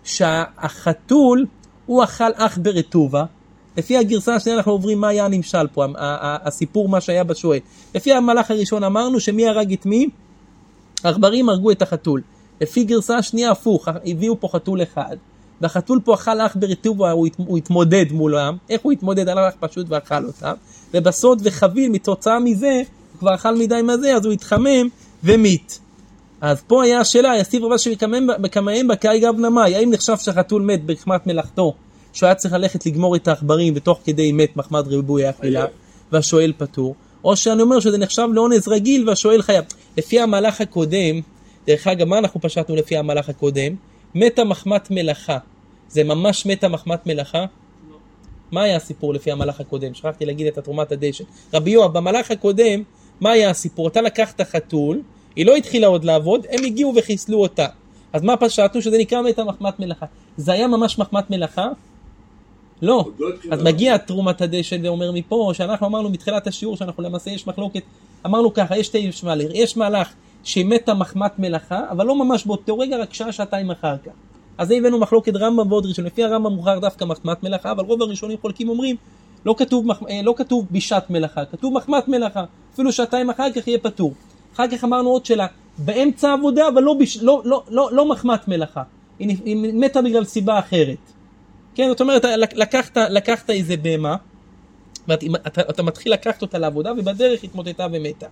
שהחתול הוא אכל אך ברטובה. לפי הגרסה השנייה אנחנו עוברים מה היה הנמשל פה, הסיפור מה שהיה בשואל. לפי המהלך הראשון אמרנו שמי הרג את מי? העכברים הרגו את החתול. לפי גרסה השנייה הפוך, הביאו פה חתול אחד, והחתול פה אכל אך ברטובה, הוא, הת, הוא התמודד מולם. איך הוא התמודד? הלך פשוט ואכל אותם, ובסוד וחביל מתוצאה מזה, הוא כבר אכל מדי מזה, אז הוא התחמם ומת. אז פה היה השאלה, יסיף רבא שמקמהם בקאי גב נמי, האם נחשב שהחתול מת בחמת מלאכתו, שהוא היה צריך ללכת לגמור את העכברים, ותוך כדי מת מחמד ריבוי האכילה, והשואל פטור, או שאני אומר שזה נחשב לאונס רגיל, והשואל חייב. לפי המהלך הקודם, דרך אגב, מה אנחנו פשטנו לפי המהלך הקודם? מתה מחמת מלאכה. זה ממש מתה מחמת מלאכה? לא. מה היה הסיפור לפי המהלך הקודם? שכחתי להגיד את תרומת הדשן. רבי יואב, במהלך הקודם, מה היה הסיפור? אתה לקחת חתול, היא לא התחילה עוד לעבוד, הם הגיעו וחיסלו אותה. אז מה פשטנו? שזה נקרא מתה מחמת מלאכה. זה היה ממש מחמת מלאכה? לא. אז מגיע תרומת הדשן ואומר מפה, שאנחנו אמרנו מתחילת השיעור, שאנחנו למעשה יש מחלוקת, אמרנו ככה, יש שתי מהלך, יש מהלך שמתה מחמת מלאכה, אבל לא ממש באותו רגע, רק שעה, שעתיים אחר כך. אז זה הבאנו מחלוקת רמב"ם ועוד ראשון, לפי הרמב"ם מוכר דווקא מחמת מלאכה, אבל רוב הראשונים חולקים אומרים, לא כתוב, לא כתוב בישת מלאכה, כתוב מחמת מלאכה, אפילו שעתיים אחר כך יהיה פטור. אחר כך אמרנו עוד שלה, באמצע עבודה, אבל לא, ביש, לא, לא, לא, לא מחמת מלאכה, היא, היא מתה בגלל סיבה אחרת. כן, זאת אומרת, לקחת, לקחת איזה בהמה, ואתה, אתה מתחיל לקחת אותה לעבודה, ובדרך התמוטטה ומתה.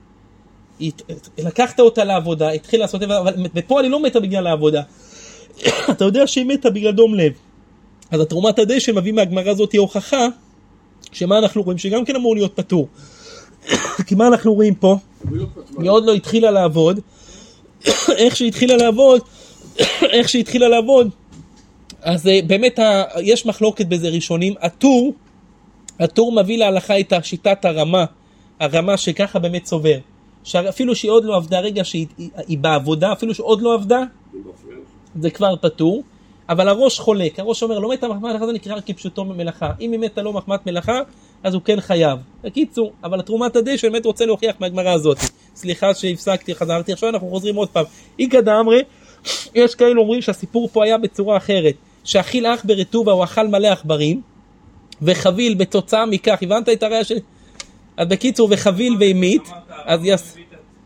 לקחת אותה לעבודה, התחיל לעשות, אבל בפועל היא לא מתה בגלל העבודה. אתה יודע שהיא מתה בגלל דום לב. אז התרומת הדשן מביא מהגמרא הזאת הוכחה, שמה אנחנו רואים? שגם כן אמור להיות פטור. כי מה אנחנו רואים פה? היא עוד לא התחילה לעבוד. איך שהתחילה לעבוד, איך שהתחילה לעבוד, אז באמת יש מחלוקת בזה ראשונים. הטור, הטור מביא להלכה את שיטת הרמה, הרמה שככה באמת סובר. שאפילו שהיא עוד לא עבדה, רגע שהיא היא בעבודה, אפילו שעוד לא עבדה, זה כבר פטור. אבל הראש חולק, הראש אומר, לא מתה מחמת מלאכה, זה נקרא כפשוטו ממלאכה. אם היא מתה לא מחמת מלאכה, אז הוא כן חייב. בקיצור, אבל התרומת הדשן באמת רוצה להוכיח מהגמרא הזאת. סליחה שהפסקתי, חזרתי, עכשיו אנחנו חוזרים עוד פעם. איקא דאמרי, יש כאלה אומרים שהסיפור פה היה בצורה אחרת. שאכיל אח ברטובה הוא אכל מלא עכברים, וחביל בתוצאה מכך, הבנת את הראיה של... אז בקיצור, וחביל והמית, אז יס...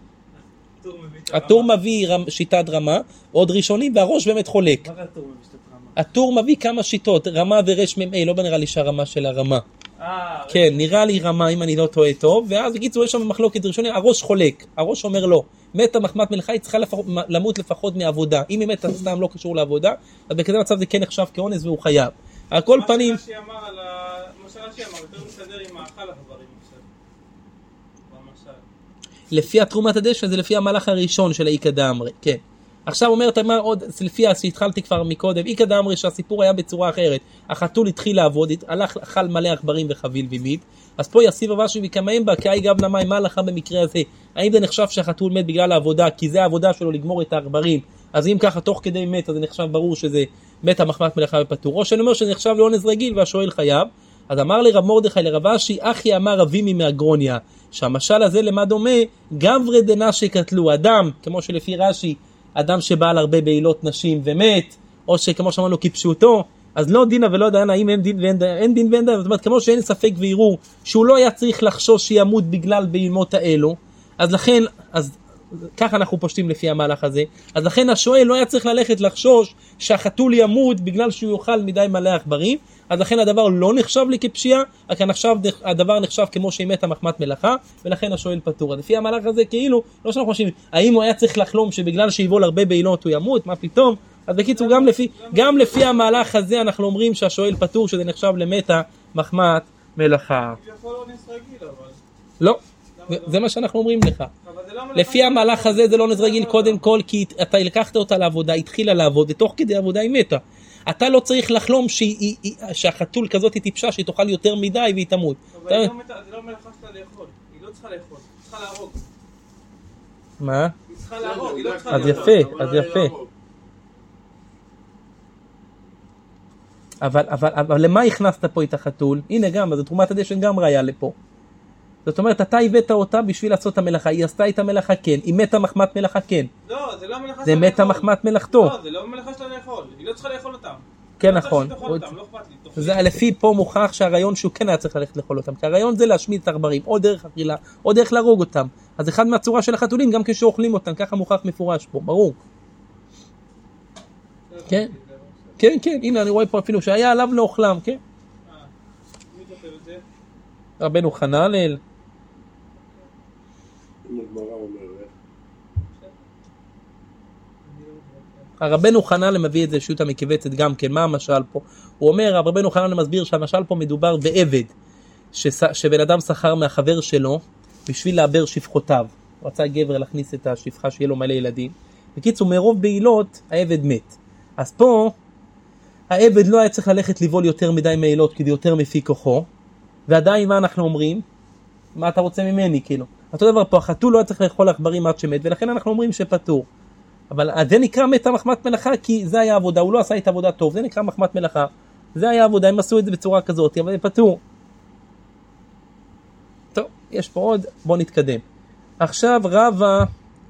הטור מביא שיטת רמה, עוד ראשונים, והראש באמת חולק. מה זה הטור מביא שיטת רמה? הטור מביא כמה שיטות, רמה ורש ממי, לא בנראה לי שהרמה של הרמה. כן, נראה לי רמה אם אני לא טועה טוב, ואז בקיצור יש שם מחלוקת ראשונים, הראש חולק, הראש אומר לא. מתה מחמת מלאכה, היא צריכה למות לפחות מעבודה. אם היא מתה סתם לא קשור לעבודה, אז בכזה מצב זה כן נחשב כאונס והוא חייב. על כל פנים... מה שרש"י אמר, מה שרש"י אמר, יותר מסדר עם האכל החברים עכשיו. לפי התרומת הדשן, זה לפי המהלך הראשון של איקא דאמרי, כן. עכשיו אומרת, מה עוד, לפי שהתחלתי כבר מקודם, איקא דאמרי שהסיפור היה בצורה אחרת. החתול התחיל לעבוד, הלך, אכל מלא עכברים וחביל ומיד. אז פה יסיב רש"י וקמאים בה, כאי גב למים, מה הלכה במקרה הזה? האם זה נחשב שהחתול מת בגלל העבודה, כי זה העבודה שלו לגמור את העכברים? אז אם ככה תוך כדי מת, אז זה נחשב ברור שזה מתה מחמת מלאכה ופטור. או שאני אומר שזה נחשב לאונס רגיל והשואל חייב. אז אמר לי רב מרדכי לרב אשי, אחי אמר רבימי מהגרוניה, שהמשל הזה למה דומה? גברי דנשי קטלו, אדם, כמו שלפי רש"י, אדם שבא על הרבה בעילות נשים ומת, או שכמו שאמרנו כפשוטו, אז לא דינה ולא דיינה, האם אין דין ואין דין, אין דין ואין דין, זאת אומרת, כמו שאין ספק וערעור, שהוא לא היה צריך לחשוש שימות בגלל בעילמות האלו, אז לכן, אז ככה אנחנו פושטים לפי המהלך הזה, אז לכן השואל לא היה צריך ללכת לחשוש שהחתול ימות בגלל שהוא יאכל מדי מלא עכברים, אז לכן הדבר לא נחשב לי כפשיעה, רק נחשב, הדבר נחשב כמו שהיא מתה מחמת מלאכה, ולכן השואל פטור. לפי המהלך הזה כאילו, לא שאנחנו חושבים, האם הוא היה צריך לחלום שבגלל שיבול הרבה בעילות הוא ימות, מה פתאום? אז בקיצור, גם לפי, גם לפי המהלך הזה אנחנו אומרים שהשואל פטור, שזה נחשב למתה מחמת מלאכה. לא, זה מה שאנחנו אומרים לך. לפי המהלך הזה זה לא נס רגיל קודם כל, כי אתה לקחת אותה לעבודה, התחילה לעבוד, ותוך כדי עבודה היא מתה. אתה לא צריך לחלום שהחתול כזאת היא טיפשה, שהיא תאכל יותר מדי והיא תמות. אבל זה לא מלאכה שלה לאכול, היא לא צריכה לאכול, היא צריכה להרוג. מה? היא צריכה להרוג, היא לא צריכה אז לאכול. יפה, אז יפה. אבל, אבל, אבל למה הכנסת פה את החתול? הנה גם, אז תרומת הדשן גם ראיה לפה. זאת אומרת, אתה הבאת אותה בשביל לעשות את המלאכה, היא עשתה את המלאכה כן, היא מתה מחמת מלאכה כן. לא, זה לא המלאכה שלה זה לאכול. מתה מחמת מלאכתו. לא, זה לא המלאכה שלה לאכול, היא לא צריכה לאכול אותם. כן, נכון. לא צריכה אותם, לא אכפת לי. זה לפי פה מוכח שהרעיון שהוא כן היה צריך ללכת לאכול אותם, כי הרעיון זה להשמיד את העכברים, או דרך אכילה, או דרך להרוג אותם. אז אחד מהצורה של החתולים, גם כשאוכלים אותם, ככה מוכח מפורש פה, ברור. כן, כן, כן, הנה אני רואה פה אפילו שהיה עליו לאוכלם, כן? מי כותב את זה? רבנו חננאל. אם הגמרא אומרת. הרבנו חננאל מביא את זה שו"ת המקבצת גם כן, מה המשל פה? הוא אומר, הרבנו חננאל מסביר שהמשל פה מדובר בעבד, שבן אדם שכר מהחבר שלו בשביל לעבר שפחותיו. הוא רצה גבר להכניס את השפחה שיהיה לו מלא ילדים, בקיצור, מרוב בעילות, העבד מת. אז פה, העבד לא היה צריך ללכת לבול יותר מדי מעילות, כי זה יותר מפי כוחו, ועדיין מה אנחנו אומרים? מה אתה רוצה ממני, כאילו? אותו דבר פה, החתול לא היה צריך לאכול עכברים עד שמת, ולכן אנחנו אומרים שפטור. אבל זה נקרא מתה מחמת מלאכה, כי זה היה עבודה, הוא לא עשה את עבודה טוב, זה נקרא מחמת מלאכה. זה היה עבודה, הם עשו את זה בצורה כזאת, אבל זה פטור. טוב, יש פה עוד, בוא נתקדם. עכשיו רבא,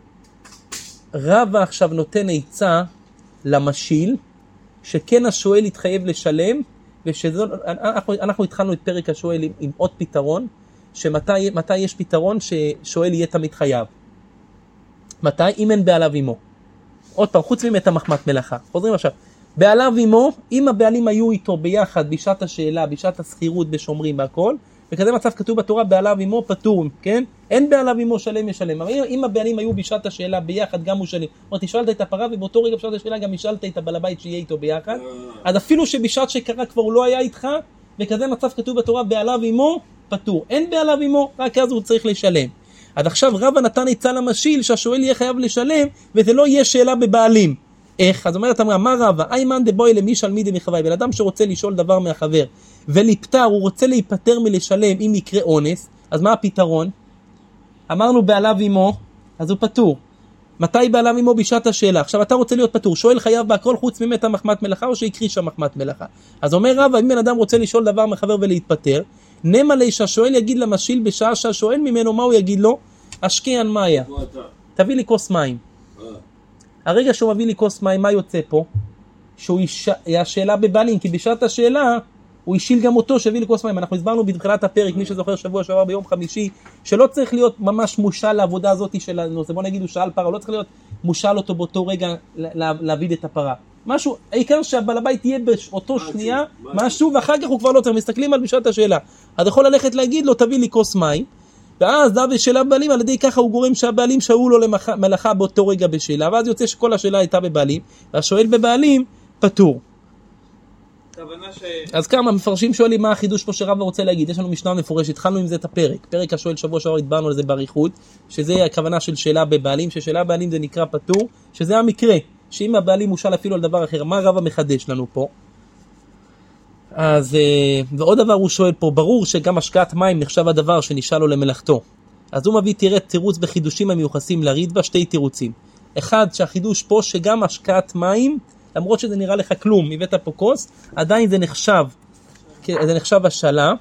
רבא עכשיו נותן עצה למשיל, שכן השואל יתחייב לשלם, ואנחנו אנחנו התחלנו את פרק השואל עם, עם עוד פתרון, שמתי מתי יש פתרון ששואל יהיה תמיד חייב. מתי? אם אין בעליו עמו. עוד פעם, חוץ ממתה מחמת מלאכה. חוזרים עכשיו. בעליו עמו, אם הבעלים היו איתו ביחד, בשעת השאלה, בשעת הסחירות, בשומרים, בהכל, וכזה מצב כתוב בתורה, בעליו עמו פטור, כן? אין בעליו עמו שלם ישלם. אבל אם הבעלים היו בשעת השאלה ביחד, גם הוא שלם. זאת אומרת, השאלת את הפרה, ובאותו רגע בשעת השאלה גם השאלת את הבעל הבית שיהיה איתו ביחד. אז אפילו שבשעת שקרה כבר הוא לא היה איתך, וכזה מצב כתוב בתורה, בעליו עמו פטור. אין בעליו עמו, רק אז הוא צריך לשלם. אז עכשיו רבא נתן עצה למשיל שהשואל יהיה חייב לשלם, וזה לא יהיה שאלה בבעלים. איך? אז אומרת אמרה, מה רבא? איימן דבוי למי שלמי דמחווי, בן אדם שרוצה לשאול דבר מהחבר, ולפטר, הוא רוצה להיפטר מלשלם אם יקרה אונס, אז מה הפתרון? אמרנו בעליו עמו, אז הוא פטור. מתי בעליו עמו? בשעת השאלה. עכשיו אתה רוצה להיות פטור, שואל חייב בהכל חוץ ממתה מחמת מלאכה, או שיקריא שם מחמת מלאכה. אז אומר רבא, אם בן אדם רוצה לשאול דבר מהחבר ולהתפטר, נמה לי שהשואל יגיד למשיל בשעה שהשואל ממנו, מה הוא יגיד לו? אשקיען מאיה. תביא לי כוס מים. הרגע שהוא מביא לי כוס מים, מה יוצא פה? שהוא יש... השאלה בבעלים, כי בשעת השאלה הוא השיל גם אותו שהביא לי כוס מים. אנחנו הסברנו בתחילת הפרק, מי שזוכר שבוע שעבר ביום חמישי, שלא צריך להיות ממש מושל לעבודה הזאת של הנושא. בוא נגיד הוא שאל פרה, לא צריך להיות מושל אותו באותו רגע לה... להביא את הפרה. משהו, העיקר שהבעל הבית תהיה באותו שנייה, משהו, ואחר כך הוא כבר לא צריך, מסתכלים על בשעת השאלה. אז יכול ללכת להגיד לו, תביא לי כוס מים, ואז דו שאלה בבעלים, על ידי ככה הוא גורם שהבעלים שאו לו למלאכה באותו רגע בשאלה, ואז יוצא שכל השאלה הייתה בבעלים, והשואל בבעלים פטור. ש... אז כמה מפרשים שואלים מה החידוש פה שרבא רוצה להגיד. יש לנו משנה מפורשת, התחלנו עם זה את הפרק. פרק השואל שבוע שעבר התברנו על זה באריכות, שזה הכוונה של שאלה בבעלים, ששאלה בבעלים זה נקרא פטור, שזה המקרה, שאם הבעלים מושל אפילו על דבר אחר, מה רבא מחדש לנו פה? אז, ועוד דבר הוא שואל פה, ברור שגם השקעת מים נחשב הדבר שנשאל לו למלאכתו. אז הוא מביא תראה תירוץ בחידושים המיוחסים לרידב"א, שתי תירוצים. אחד, שהחידוש פה שגם השקעת מים, למרות שזה נראה לך כלום, מבית פה כוס, עדיין זה נחשב, זה נחשב השאלה.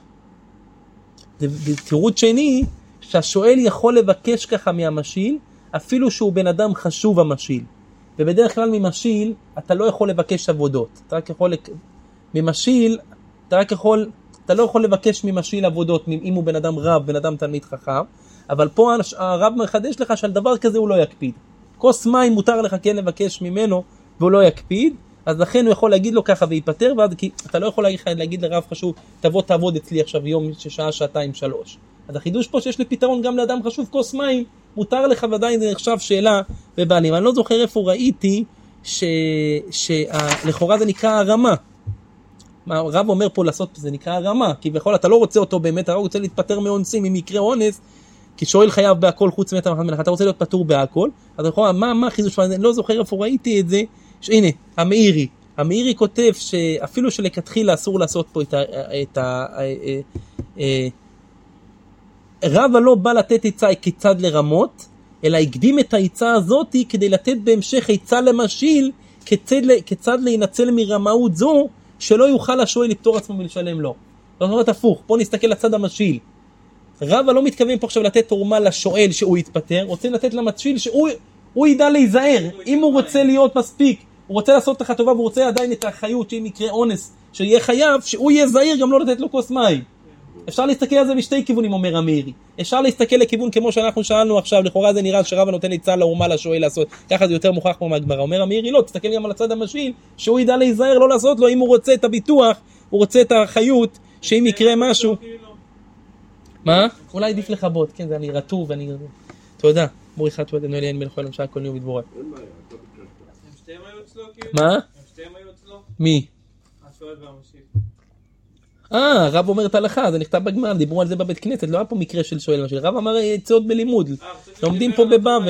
תירוץ שני, שהשואל יכול לבקש ככה מהמשיל, אפילו שהוא בן אדם חשוב המשיל. ובדרך כלל ממשיל, אתה לא יכול לבקש עבודות. אתה רק יכול, ממשיל, אתה רק יכול, אתה לא יכול לבקש ממשיל עבודות, אם הוא בן אדם רב, בן אדם תלמיד חכם, אבל פה הרב מחדש לך שעל דבר כזה הוא לא יקפיד. כוס מים מותר לך כן לבקש ממנו, והוא לא יקפיד, אז לכן הוא יכול להגיד לו ככה ויפטר, ואז כי אתה לא יכול להגיד, להגיד לרב חשוב, תבוא תעבוד אצלי עכשיו יום שעה, שעתיים, שלוש. אז החידוש פה שיש לי פתרון גם לאדם חשוב, כוס מים, מותר לך ודאי זה נחשב שאלה בבעלים. אני לא זוכר איפה ראיתי שלכאורה זה נקרא הרמה. הרב אומר פה לעשות, זה נקרא הרמה, כי בכל אתה לא רוצה אותו באמת, הרב רוצה להתפטר מאונסים, אם יקרה אונס, כי שואל חייב בהכל חוץ מתה מחמת מלאכה, אתה רוצה להיות פטור בהכל, אז לכאורה, מה, מה החידוש? אני לא זוכר איפה ראיתי את זה, שהנה, המאירי, המאירי כותב שאפילו שלכתחילה אסור לעשות פה את ה... את ה רבא לא בא לתת עצה כיצד לרמות, אלא הקדים את העצה הזאת כדי לתת בהמשך עצה למשיל, כיצד, כיצד להינצל מרמאות זו, שלא יוכל השואל לפתור עצמו מלשלם לו. זאת אומרת הפוך, פה נסתכל לצד המשיל. רבא לא מתכוון פה עכשיו לתת תרומה לשואל שהוא יתפטר, רוצה לתת למשיל שהוא הוא ידע להיזהר, אם הוא רוצה להיות מספיק, הוא רוצה לעשות לך טובה, והוא רוצה עדיין את החיות שאם יקרה אונס, שיהיה חייב, שהוא יהיה זהיר גם לא לתת לו כוס מים. אפשר להסתכל על זה בשתי כיוונים, אומר המאירי. אפשר להסתכל לכיוון כמו שאנחנו שאלנו עכשיו, לכאורה זה נראה שרבא נותן עצה לאומה לשואל לעשות, ככה זה יותר מוכח כמו מהגמרא. אומר המאירי לא, תסתכל גם על הצד המשיל, שהוא ידע להיזהר לא לעשות לו, אם הוא רוצה את הביטוח, הוא רוצה את החיות, שאם יקרה משהו. מה? אולי עדיף לכבות, כן, זה אני רטוב, אני... תודה. בוריך תודה, אדוני אליין מלך העולם, שעה כל נאום ודבורה. אין בעיה, אתה ביקשת. הם שתיהם היו אצלו כאילו? מה? הם שתיהם היו אצלו? מי? השואל והמשיל. אה, רב אומר את ההלכה, זה נכתב בגמרא, דיברו על זה בבית כנסת, לא היה פה מקרה של שואל משיל. רב אמר עצות בלימוד, לומדים פה בבבל.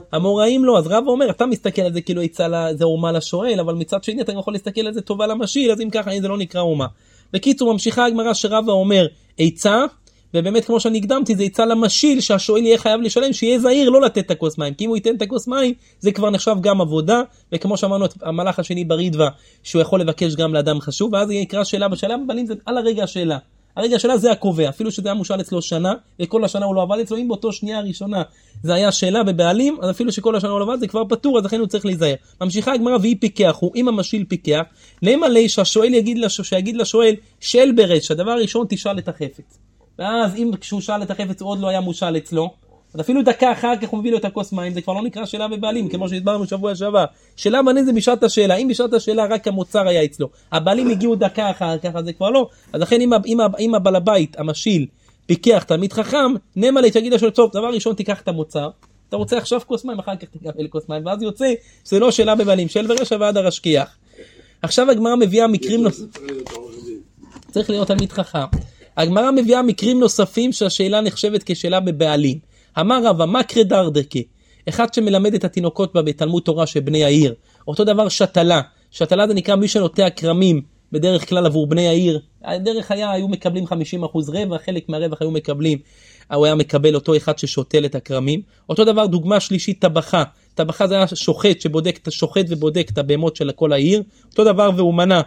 המוראים לא. אז רב אומר, אתה מסתכל על זה כאילו יצא לה, זה אומה לשואל, אבל מצד שני אתה יכול להסתכל על זה טובה למשיל, אז אם ככה זה לא נקרא אומה. בקיצור, ממשיכה הגמרא שרבא אומר, עצה, ובאמת כמו שאני הקדמתי, זה יצא למשיל שהשואל יהיה חייב לשלם, שיהיה זהיר לא לתת את הכוס מים, כי אם הוא ייתן את הכוס מים, זה כבר נחשב גם עבודה, וכמו שאמרנו את המלאך השני ברידווה, שהוא יכול לבקש גם לאדם חשוב, ואז יהיה יקרא שאלה בשאלה, בבעלים זה על הרגע השאלה. הרגע השאלה זה הקובע, אפילו שזה היה מושל אצלו שנה, וכל השנה הוא לא עבד אצלו, אם באותו שנייה הראשונה זה היה שאלה בבעלים, אז אפילו שכל השנה הוא לא עבד, זה כבר פטור, אז לכן הוא צריך להיזהר. ממשיכה הגמרא והיא פיקח, הוא אם המשיל פיקח, נאמר לי שהשואל יגיד לש... שיגיד לשואל, שאל ברש, הדבר הראשון תשאל את החפץ. ואז אם כשהוא שאל את החפץ הוא עוד לא היה מושל אצלו, אז אפילו דקה אחר כך הוא מביא לו את הכוס מים, זה כבר לא נקרא שאלה בבעלים, כמו שהדברנו שבוע שעבר. שאלה בנה זה בשעת השאלה, אם בשעת השאלה רק המוצר היה אצלו, הבעלים הגיעו דקה אחר כך, אז זה כבר לא. אז לכן אם, אם, אם הבעל הבית, המשיל, פיקח תלמיד חכם, נאמר לי תגיד לשאול, טוב, דבר ראשון תיקח את המוצר, אתה רוצה עכשיו כוס מים, אחר כך תקבל כוס מים, ואז יוצא, זה לא שאלה בבעלים, שאל ברשע ועד הרשקיח. עכשיו הגמרא מביאה מקרים נוספים. צריך להיות תלמיד חכם. הגמרא מביאה מקרים נוספים שהשאלה נחשבת כשאלה בבעלים. אמר רבא מקרא דרדקה, אחד שמלמד את התינוקות בה בתלמוד תורה של בני העיר. אותו דבר שתלה, שתלה זה נקרא מי שנוטע כרמים בדרך כלל עבור בני העיר. הדרך היה, היו מקבלים חמישים אחוז רווח, חלק מהרווח היו מקבלים, הוא היה מקבל אותו אחד ששוטל את הכרמים. אותו דבר דוגמה שלישית טבחה, טבחה זה היה שוחט שבודק, שוחט ובודק את הבהמות של כל העיר. אותו דבר ואומנה,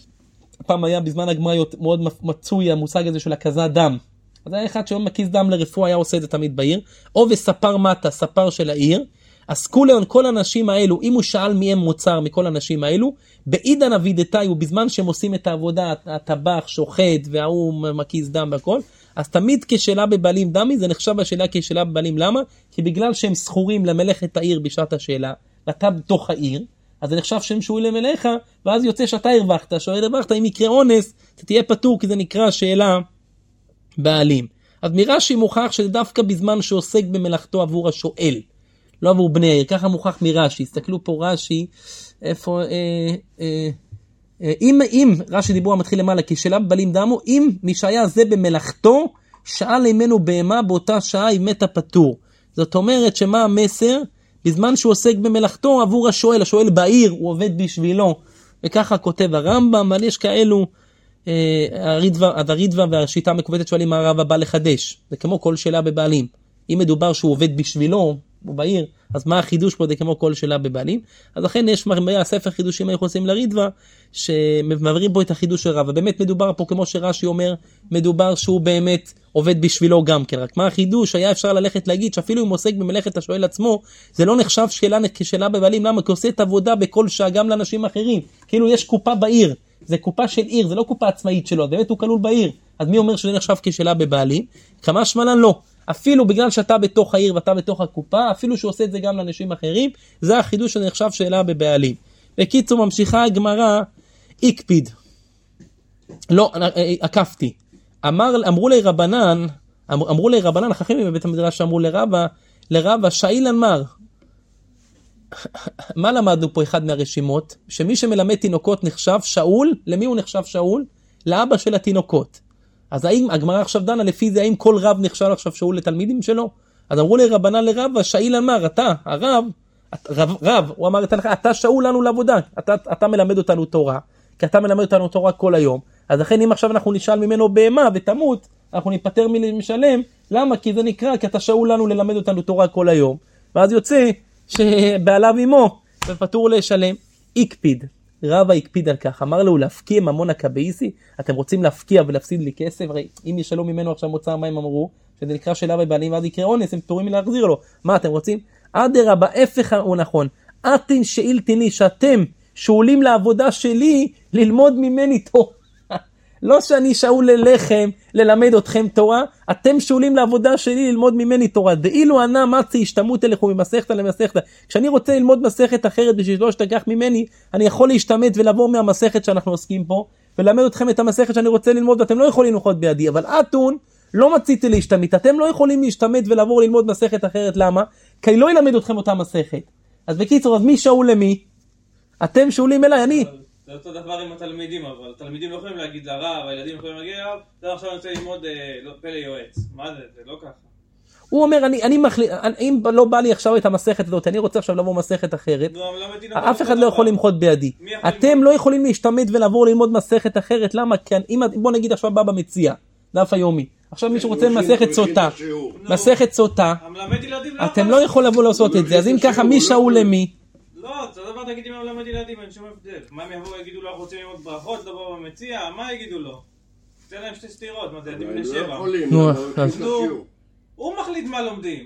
פעם היה בזמן הגמרא מאוד מצוי המושג הזה של הקזת דם. אז היה אחד שהיום מקיז דם לרפואה, היה עושה את זה תמיד בעיר. או וספר מטה, ספר של העיר. אז כולם, כל האנשים האלו, אם הוא שאל מי הם מוצר מכל האנשים האלו, בעידן אבידתאי, ובזמן שהם עושים את העבודה, הטבח, שוחט, והוא מקיז דם והכל, אז תמיד כשאלה בבעלים דמי, זה נחשב השאלה כשאלה בבעלים. למה? כי בגלל שהם סחורים למלאכת העיר בשעת השאלה, ואתה בתוך העיר, אז זה נחשב שהם שאול למלאך, ואז יוצא שאתה הרווחת, שואל הרווחת, אם יקרה אונס, אתה תהיה פטור, כי זה נקרא שאלה בעלים. אז מרש"י מוכח שזה דווקא בזמן שעוסק במלאכתו עבור השואל, לא עבור בני העיר, ככה מוכח מרש"י. הסתכלו פה רש"י, איפה, אה, אה, אה, אם, אם רש"י דיבור המתחיל למעלה, כשאלה בבעלים דמו, אם מי שהיה זה במלאכתו, שאל ממנו בהמה באותה שעה, היא מתה פטור. זאת אומרת שמה המסר? בזמן שהוא עוסק במלאכתו עבור השואל, השואל בעיר, הוא עובד בשבילו, וככה כותב הרמב"ם. אבל יש כאלו, אה, הרידווה, הרידווה והשיטה המקובלת שואלים מה הרב הבא לחדש, זה כמו כל שאלה בבעלים. אם מדובר שהוא עובד בשבילו, הוא בעיר, אז מה החידוש פה? זה כמו כל שאלה בבעלים. אז לכן יש הספר חידושים היחוסים לרידווה, שמעברים פה את החידוש של רב, ובאמת מדובר פה כמו שרש"י אומר, מדובר שהוא באמת עובד בשבילו גם כן. רק מה החידוש? היה אפשר ללכת להגיד שאפילו אם עוסק במלאכת השואל עצמו, זה לא נחשב שאלה כשאלה בבעלים. למה? כי עושה את עבודה בכל שעה גם לאנשים אחרים. כאילו יש קופה בעיר, זה קופה של עיר, זה לא קופה עצמאית שלו, באמת הוא כלול בעיר. אז מי אומר שזה נחשב כשאלה בבעלים? כמה שמלן לא. אפילו בגלל שאתה בתוך העיר ואתה בתוך הקופה, אפילו שהוא עושה את זה גם לאנשים אחרים, זה החידוש שנחשב שאלה בבעלים. בקיצור, ממשיכה הגמרא, איקפיד. לא, עקפתי. אמר, אמרו לי רבנן, אמר, אמרו לי רבנן, החכמים בבית המדרש שאמרו לרבא, לרבא, שאילן מר. מה למדנו פה אחד מהרשימות? שמי שמלמד תינוקות נחשב שאול, למי הוא נחשב שאול? לאבא של התינוקות. אז האם, הגמרא עכשיו דנה לפי זה, האם כל רב נחשב עכשיו שאול לתלמידים שלו? אז אמרו לי רבנן לרבא, שאילן מר, אתה, הרב, רב, רב, הוא אמר לך, אתה שאול לנו לעבודה, אתה, אתה מלמד אותנו תורה, כי אתה מלמד אותנו תורה כל היום. אז לכן אם עכשיו אנחנו נשאל ממנו בהמה ותמות, אנחנו ניפטר מלשלם. למה? כי זה נקרא, כי אתה שאול לנו ללמד אותנו תורה כל היום. ואז יוצא שבעליו עמו, ופטור לשלם. איקפיד, רבא הקפיד על כך, אמר לו להפקיע ממון הקבאיסי, אתם רוצים להפקיע ולהפסיד לי כסף? הרי אם ישלום ממנו עכשיו מוצר מים אמרו, שזה נקרא שאלה בבעלים ואז יקרה אונס, הם פטורים מלהחזיר לו. מה אתם רוצים? אדרבה, הפך הוא נכון. אתם שאילתיני, שאתם שאולים לעבודה שלי, ללמוד ממני תורה. לא שאני שאול ללחם, ללמד אתכם תורה, אתם שאולים לעבודה שלי ללמוד ממני תורה. דאילו ענה מצי השתמות אליכו ממסכתא למסכתא. כשאני רוצה ללמוד מסכת אחרת בשביל שלא שתקח ממני, אני יכול להשתמט ולעבור מהמסכת שאנחנו עוסקים פה, ולמד אתכם את המסכת שאני רוצה ללמוד, ואתם לא יכולים ללכות בידי. אבל אתון, לא מציתי להשתמט. אתם לא יכולים להשתמט ולעבור ללמוד מסכת אחרת. למה? כי לא ילמד אתכם אותה מסכת. אז בקיצור, אז מי שאול למי? אתם שאולים אליי, אני. זה אותו דבר עם התלמידים, אבל התלמידים לא יכולים להגיד לרב, הילדים יכולים להגיד לרב, זה עכשיו אני רוצה ללמוד פלא יועץ. מה זה? זה לא ככה. הוא אומר, אני, אני מחליט, אם לא בא לי עכשיו את המסכת הזאת, אני רוצה עכשיו לבוא מסכת אחרת, אף אחד לא יכול למחות בידי. אתם לא יכולים להשתמט ולעבור ללמוד מסכת אחרת, למה? כי אם, בוא נגיד עכשיו בא במציע, דף היומי. עכשיו מישהו רוצה מסכת סוטה, מסכת סוטה, אתם לא יכולים לבוא לעשות את זה, אז אם ככה מי שאול למי? לא, זה דבר תגיד אם המלמד ילדים, אין שום הבדל. מה הם יבואו יגידו לו, אנחנו רוצים ללמוד ברכות, לבוא במציע, מה יגידו לו? תן להם שתי סתירות, מה זה ילדים בני שבע? נו, הוא מחליט מה לומדים.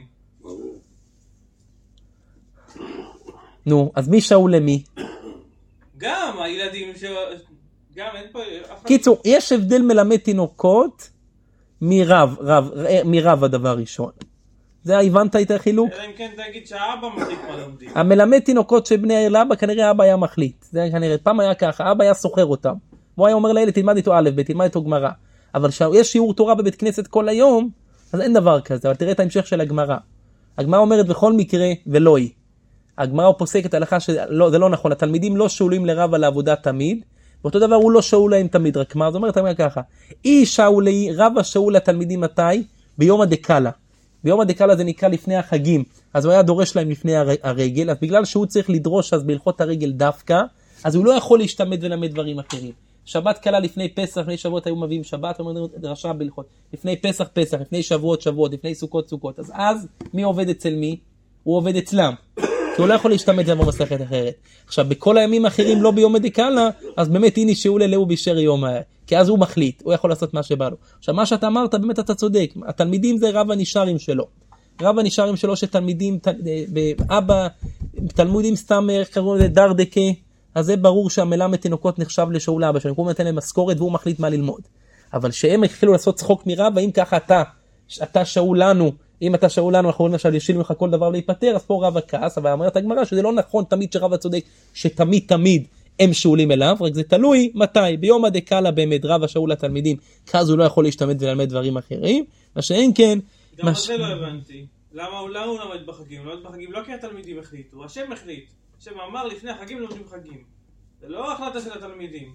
נו, אז מי שאול למי? גם הילדים ש... גם אין פה... קיצור, יש הבדל מלמד תינוקות מרב, רב, מרב הדבר ראשון. זה הבנת את החילוק? אלא אם כן תגיד שהאבא מחליט מה לומדים. המלמד תינוקות שבני העיר לאבא, כנראה האבא היה מחליט. זה כנראה, פעם היה ככה, האבא היה סוחר אותם. הוא היה אומר לילד, תלמד איתו א' ב', תלמד איתו גמרא. אבל כשיש שיעור תורה בבית כנסת כל היום, אז אין דבר כזה. אבל תראה את ההמשך של הגמרא. הגמרא אומרת בכל מקרה ולא היא. הגמרא פוסקת הלכה שזה לא נכון. התלמידים לא שאולים לרב על העבודה תמיד. ואותו דבר הוא לא שאול להם תמיד. רק מה? זאת אומרת, אומר ככה. אי שאולי, רב השאול לתלמידים מתי? ביום הדקלה. ביום הדקלה זה נקרא לפני החגים. אז הוא היה דורש להם לפני הרגל. אז בגלל שהוא צריך לדרוש אז בהלכות הרגל דווקא, אז הוא לא יכול להשתמד ולמד דברים אחרים. שבת קלה לפני פסח, לפני שבועות היו מביאים שבת, אומרים דרשה בהלכות. לפני פסח פסח, לפני שבועות שבועות, לפני סוכות סוכות. אז אז מי עובד אצל מי? הוא עובד אצלם. כי הוא לא יכול להשתמד לבוא מסכת אחרת. עכשיו, בכל הימים האחרים לא ביום הדקלה, אז באמת הנה שאול אלהו בישר יום. כי אז הוא מחליט, הוא יכול לעשות מה שבא לו. עכשיו, מה שאתה אמרת, באמת אתה צודק. התלמידים זה רב הנשארים שלו. רב הנשארים שלו שתלמידים, אבא, תלמידים סתם, איך קראו לזה, דרדקה, אז זה ברור שהמלמד תינוקות נחשב לשאול אבא, שאני קוראים לתן להם משכורת והוא מחליט מה ללמוד. אבל שהם התחילו לעשות צחוק מרב, האם ככה אתה, אתה שאול לנו, אם אתה שאול לנו, אנחנו אומרים עכשיו ישיל ממך כל דבר להיפטר, אז פה רב הכעס, אבל אמרת הגמרא שזה לא נכון תמיד שרב הצודק, שתמיד תמיד הם שאולים אליו, רק זה תלוי מתי, ביום הדקלה באמת רב השאול לתלמידים, כאז הוא לא יכול להשתמד וללמד דברים אחרים, מה שאין כן... גם את זה לא הבנתי. למה הוא למד בחגים? הוא למד בחגים לא כי התלמידים החליטו, השם החליט. השם אמר לפני החגים לומדים חגים. זה לא החלטה של התלמידים.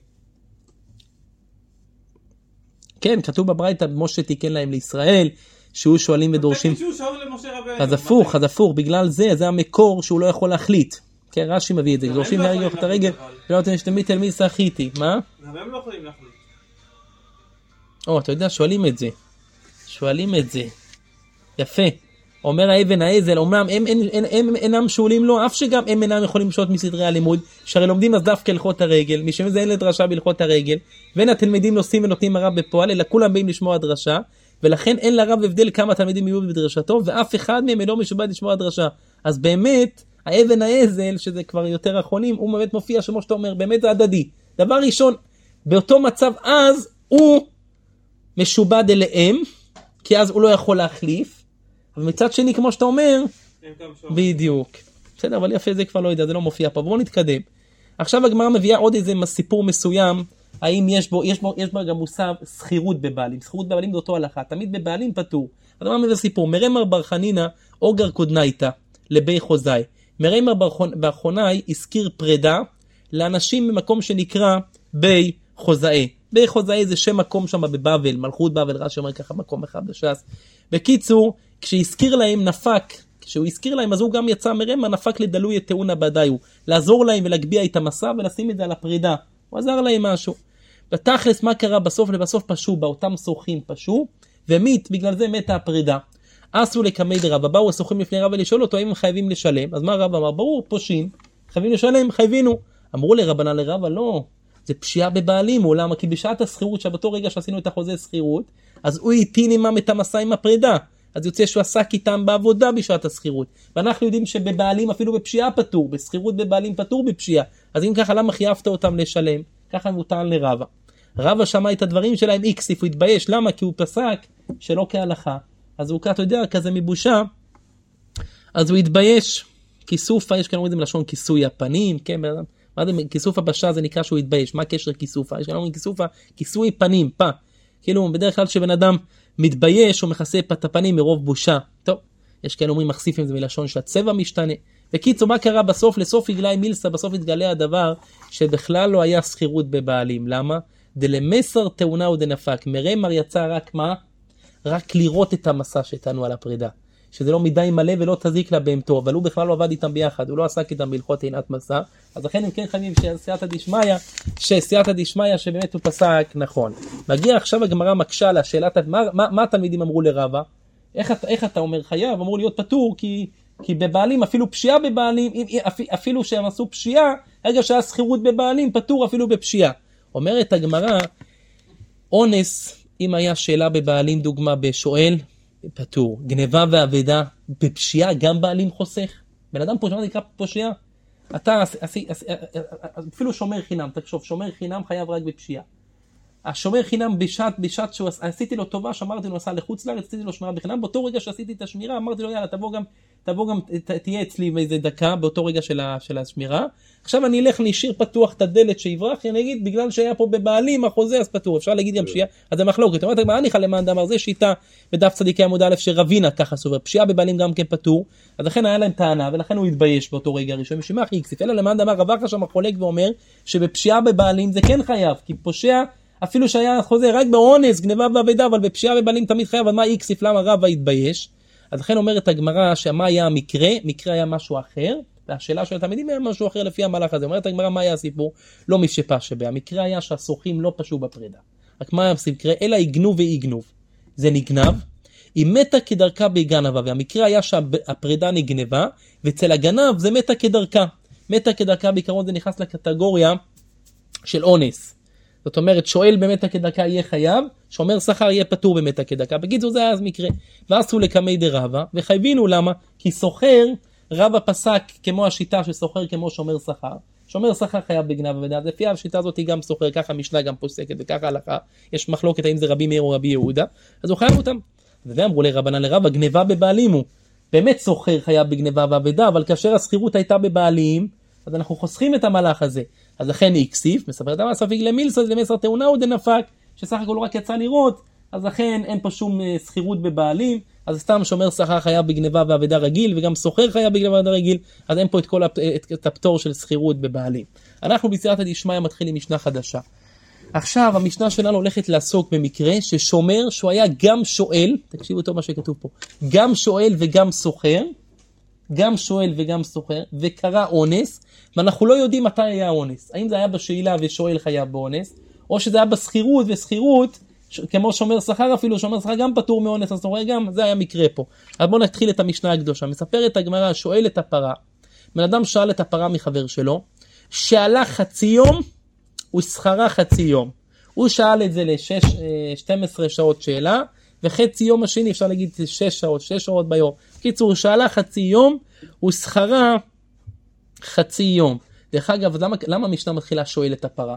כן, כתוב בברייתא, משה תיקן להם לישראל, שהוא שואלים ודורשים... שהוא שאול למשה רבנו. אז הפוך, אז הפוך, בגלל זה, זה המקור שהוא לא יכול להחליט. כן, רש"י מביא את זה, דורשים להרגיע את הרגל, ולא אתם שתמיד תלמיד סחיתי, מה? גם הם לא יכולים להחליט. או, אתה יודע, שואלים את זה. שואלים את זה. יפה. אומר האבן העזל, אומנם הם, הם, הם, הם אינם שואלים לו, אף שגם הם אינם יכולים לשאול מסדרי הלימוד, שהרי לומדים אז דווקא הלכות הרגל, משום זה אין לדרשה בהלכות הרגל, ואין התלמידים נושאים ונותנים הרב בפועל, אלא כולם באים לשמוע הדרשה, ולכן אין לרב הבדל כמה תלמידים יהיו בדרשתו, ואף אחד מהם אינו משובד לשמוע הדרשה. אז באמת, האבן העזל, שזה כבר יותר אחרונים, הוא באמת מופיע שמו שאתה אומר, באמת זה הדדי. דבר ראשון, באותו מצב אז, הוא משובד אליהם, כי אז הוא לא יכול להחליף, ומצד שני, כמו שאתה אומר, בדיוק. בסדר, אבל יפה, זה כבר לא יודע, זה לא מופיע פה. בואו נתקדם. עכשיו הגמרא מביאה עוד איזה סיפור מסוים, האם יש בו, יש בו, יש בו גם מושג סחירות בבעלים. סחירות בבעלים זה אותו הלכה, תמיד בבעלים פטור. אז הגמרא מביא סיפור, מרמר בר חנינא, אוגר קודנייתא, לבי חוזאי. מרמר בר חונאי הזכיר פרידה, לאנשים במקום שנקרא בי חוזאי. בי חוזאי זה שם מקום שם בבבל, מלכות בבל, רש"י אומר ככה מקום אחד בש"ס. בקיצור, כשהזכיר להם נפק, כשהוא הזכיר להם, אז הוא גם יצא מרמר, נפק לדלוי את תאונה בדיו, לעזור להם ולהגביע את המסע ולשים את זה על הפרידה. הוא עזר להם משהו. בתכלס, מה קרה בסוף? לבסוף פשו, באותם סוחים פשו, ומית, בגלל זה מתה הפרידה. עשו לקמי דרב, באו הסוחים לפני רב ולשאול אותו, האם הם חייבים לשלם? אז מה רב אמר? ברור, פושעים, חייבים לשלם, חייבינו. אמרו לרבנה לרב, לא, זה פשיעה בבעלים, או למה? כי בשעת הסחירות, שבאותו רגע שעשינו את החוזה סחירות, אז הוא איתין עמם את המסע עם הפרידה. אז יוצא שהוא עסק איתם בעבודה בשעת הסחירות. ואנחנו יודעים שבבעלים אפילו בפשיעה פטור, בסחירות בבעלים פטור בפשיעה. אז אם ככה, למה חייבת אותם לשלם? ככה הוא טען לרבא. רבא שמע את הדברים שלהם איקס, הוא התבייש. למה? כי הוא פסק שלא כהלכה. אז הוא אתה יודע, כזה מבושה. אז הוא התבייש. כיסופה, יש כאן אומרים את זה מלשון כיסוי הפנים, כן? מה זה, כיסוף הבשה זה נקרא שהוא התבייש. מה הקשר כיסופה? יש כאן אומרים כיסופה, כיסוי פנים, פה. כאילו, בדרך כלל שבן אדם מתבייש או מכסה את הפנים מרוב בושה. טוב, יש כאלה אומרים מחשיפים זה מלשון שהצבע משתנה. וקיצור, מה קרה בסוף? לסוף יגלה מילסה, בסוף התגלה הדבר שבכלל לא היה סחירות בבעלים. למה? דלמסר תאונה ודנפק. מרמר יצא רק מה? רק לראות את המסע שתנו על הפרידה. שזה לא מדי מלא ולא תזיק לבהמתו, אבל הוא בכלל לא עבד איתם ביחד, הוא לא עסק איתם בהלכות עינת מסע, אז לכן הם כן חייבים שסייעתא דשמיא, שסייעתא דשמיא שבאמת הוא פסק נכון. מגיע עכשיו הגמרא מקשה לשאלת, מה, מה, מה התלמידים אמרו לרבא? איך, איך אתה אומר חייב? אמור להיות פטור, כי, כי בבעלים, אפילו פשיעה בבעלים, אפילו שהם עשו פשיעה, רגע שהיה שכירות בבעלים, פטור אפילו בפשיעה. אומרת הגמרא, אונס, אם היה שאלה בבעלים, דוגמה בשואל, פטור. גניבה ועבדה, בפשיעה גם בעלים חוסך. בן אדם פה, שמה נקרא פושע? אתה, אפילו שומר חינם, תחשוב, שומר חינם חייב רק בפשיעה. השומר חינם בשעת, בשעת שעשיתי לו טובה, שאמרתי לו, נסע לחוץ לארץ, עשיתי לו שמירה בחינם, באותו רגע שעשיתי את השמירה, אמרתי לו, יאללה, תבוא גם, תבוא גם, תהיה אצלי באיזה דקה, באותו רגע של, ה, של השמירה. עכשיו אני אלך להשאיר פתוח את הדלת שיברח, אני אגיד, בגלל שהיה פה בבעלים, החוזה, אז פטור. אפשר להגיד גם פשיעה, אז זה מחלוקת. אומרת, מה אני חלמן דאמר, זה שיטה בדף צדיקי עמוד א' שרבינה ככה סובר, פשיעה בבעלים גם כן פטור, אז לכן היה להם טענה, ולכן הוא התבייש באותו רגע הראשון, משמח יקסיף, אלא למאן דאמר רב אחא שם חולק ואומר, שבפשיעה בבעלים זה כן חייב, כי פושע אפילו שהיה חוזה רק באונס, גניבה ועבדה, אבל בפשיעה בבעלים תמיד חייב, אבל מה יקסיף, למה רבא התבייש? אז לכן אומרת הגמרא שמה היה המקרה, מקרה היה משהו אחר, והשאלה של התלמידים היה משהו אחר לפי המהלך הזה. אומרת הגמרא, מה היה הסיפור? לא מפשפה שבה. המקרה היה שהסוחים לא פשעו בפרידה. רק מה היה המקרה? אלא יגנוב ויגנוב. זה נגנב, היא מתה כדרכה בהגנבה, והמקרה היה שהפרידה נגנבה, ואצל הגנב זה מתה כדרכה. מתה כדרכה בעיקרון זה נכנס לקטגוריה של אונס. זאת אומרת, שואל במתה כדרכה יהיה חייב, שומר שכר יהיה פטור במתה כדרכה. בקיצור זה היה אז מקרה. ועשו לקמי דרבא, וחייבינו למה? כי סוחר, רבא פסק כמו השיטה שסוחר כמו שומר שכר. שומר שכר חייב בגנבה ועבדה. לפי השיטה הזאת היא גם סוחר, ככה המשנה גם פוסקת וככה הלכה. יש מחלוקת האם זה רבי מאיר או רבי יהודה, אז הוא חייב אותם. ואמרו לרבנן לרבא, גנבה בבעלים הוא. באמת סוחר חייב בגנבה ועבדה, אבל כאשר השכירות הייתה בבעלים, אז אנחנו חוסכים את המהלך הזה. אז לכן איקסיף, מספר את המספיק למילסו, זה מסר תאונה או דנפק, שסך הכל רק יצא לראות, אז לכן אין פה שום שכירות בבעלים, אז סתם שומר שכר חייב בגנבה ועבדה רגיל, וגם סוחר חייב בגנבה ועבדה רגיל, אז אין פה את כל את, את הפטור של שכירות בבעלים. אנחנו בסייעתא דשמיא מתחילים משנה חדשה. עכשיו המשנה שלנו הולכת לעסוק במקרה ששומר שהוא היה גם שואל, תקשיבו טוב מה שכתוב פה, גם שואל וגם סוחר, גם שואל וגם סוחר, וקרה אונס, ואנחנו לא יודעים מתי היה אונס. האם זה היה בשאלה ושואל חייב באונס, או שזה היה בסחירות וסחירות, כמו שומר שכר אפילו, שומר שכר גם פטור מאונס, אז רואה גם, זה היה מקרה פה. אז בואו נתחיל את המשנה הקדושה. מספרת הגמרא, שואל את הפרה, בן אדם שאל את הפרה מחבר שלו, שאלה חצי יום, הוא שכרה חצי יום. הוא שאל את זה ל-שתים עשרה שעות שאלה, וחצי יום השני, אפשר להגיד שש שעות, שש שעות ביום. קיצור, שאלה חצי יום, הוא שכרה חצי יום. דרך אגב, למה, למה המשנה מתחילה שואל את הפרה?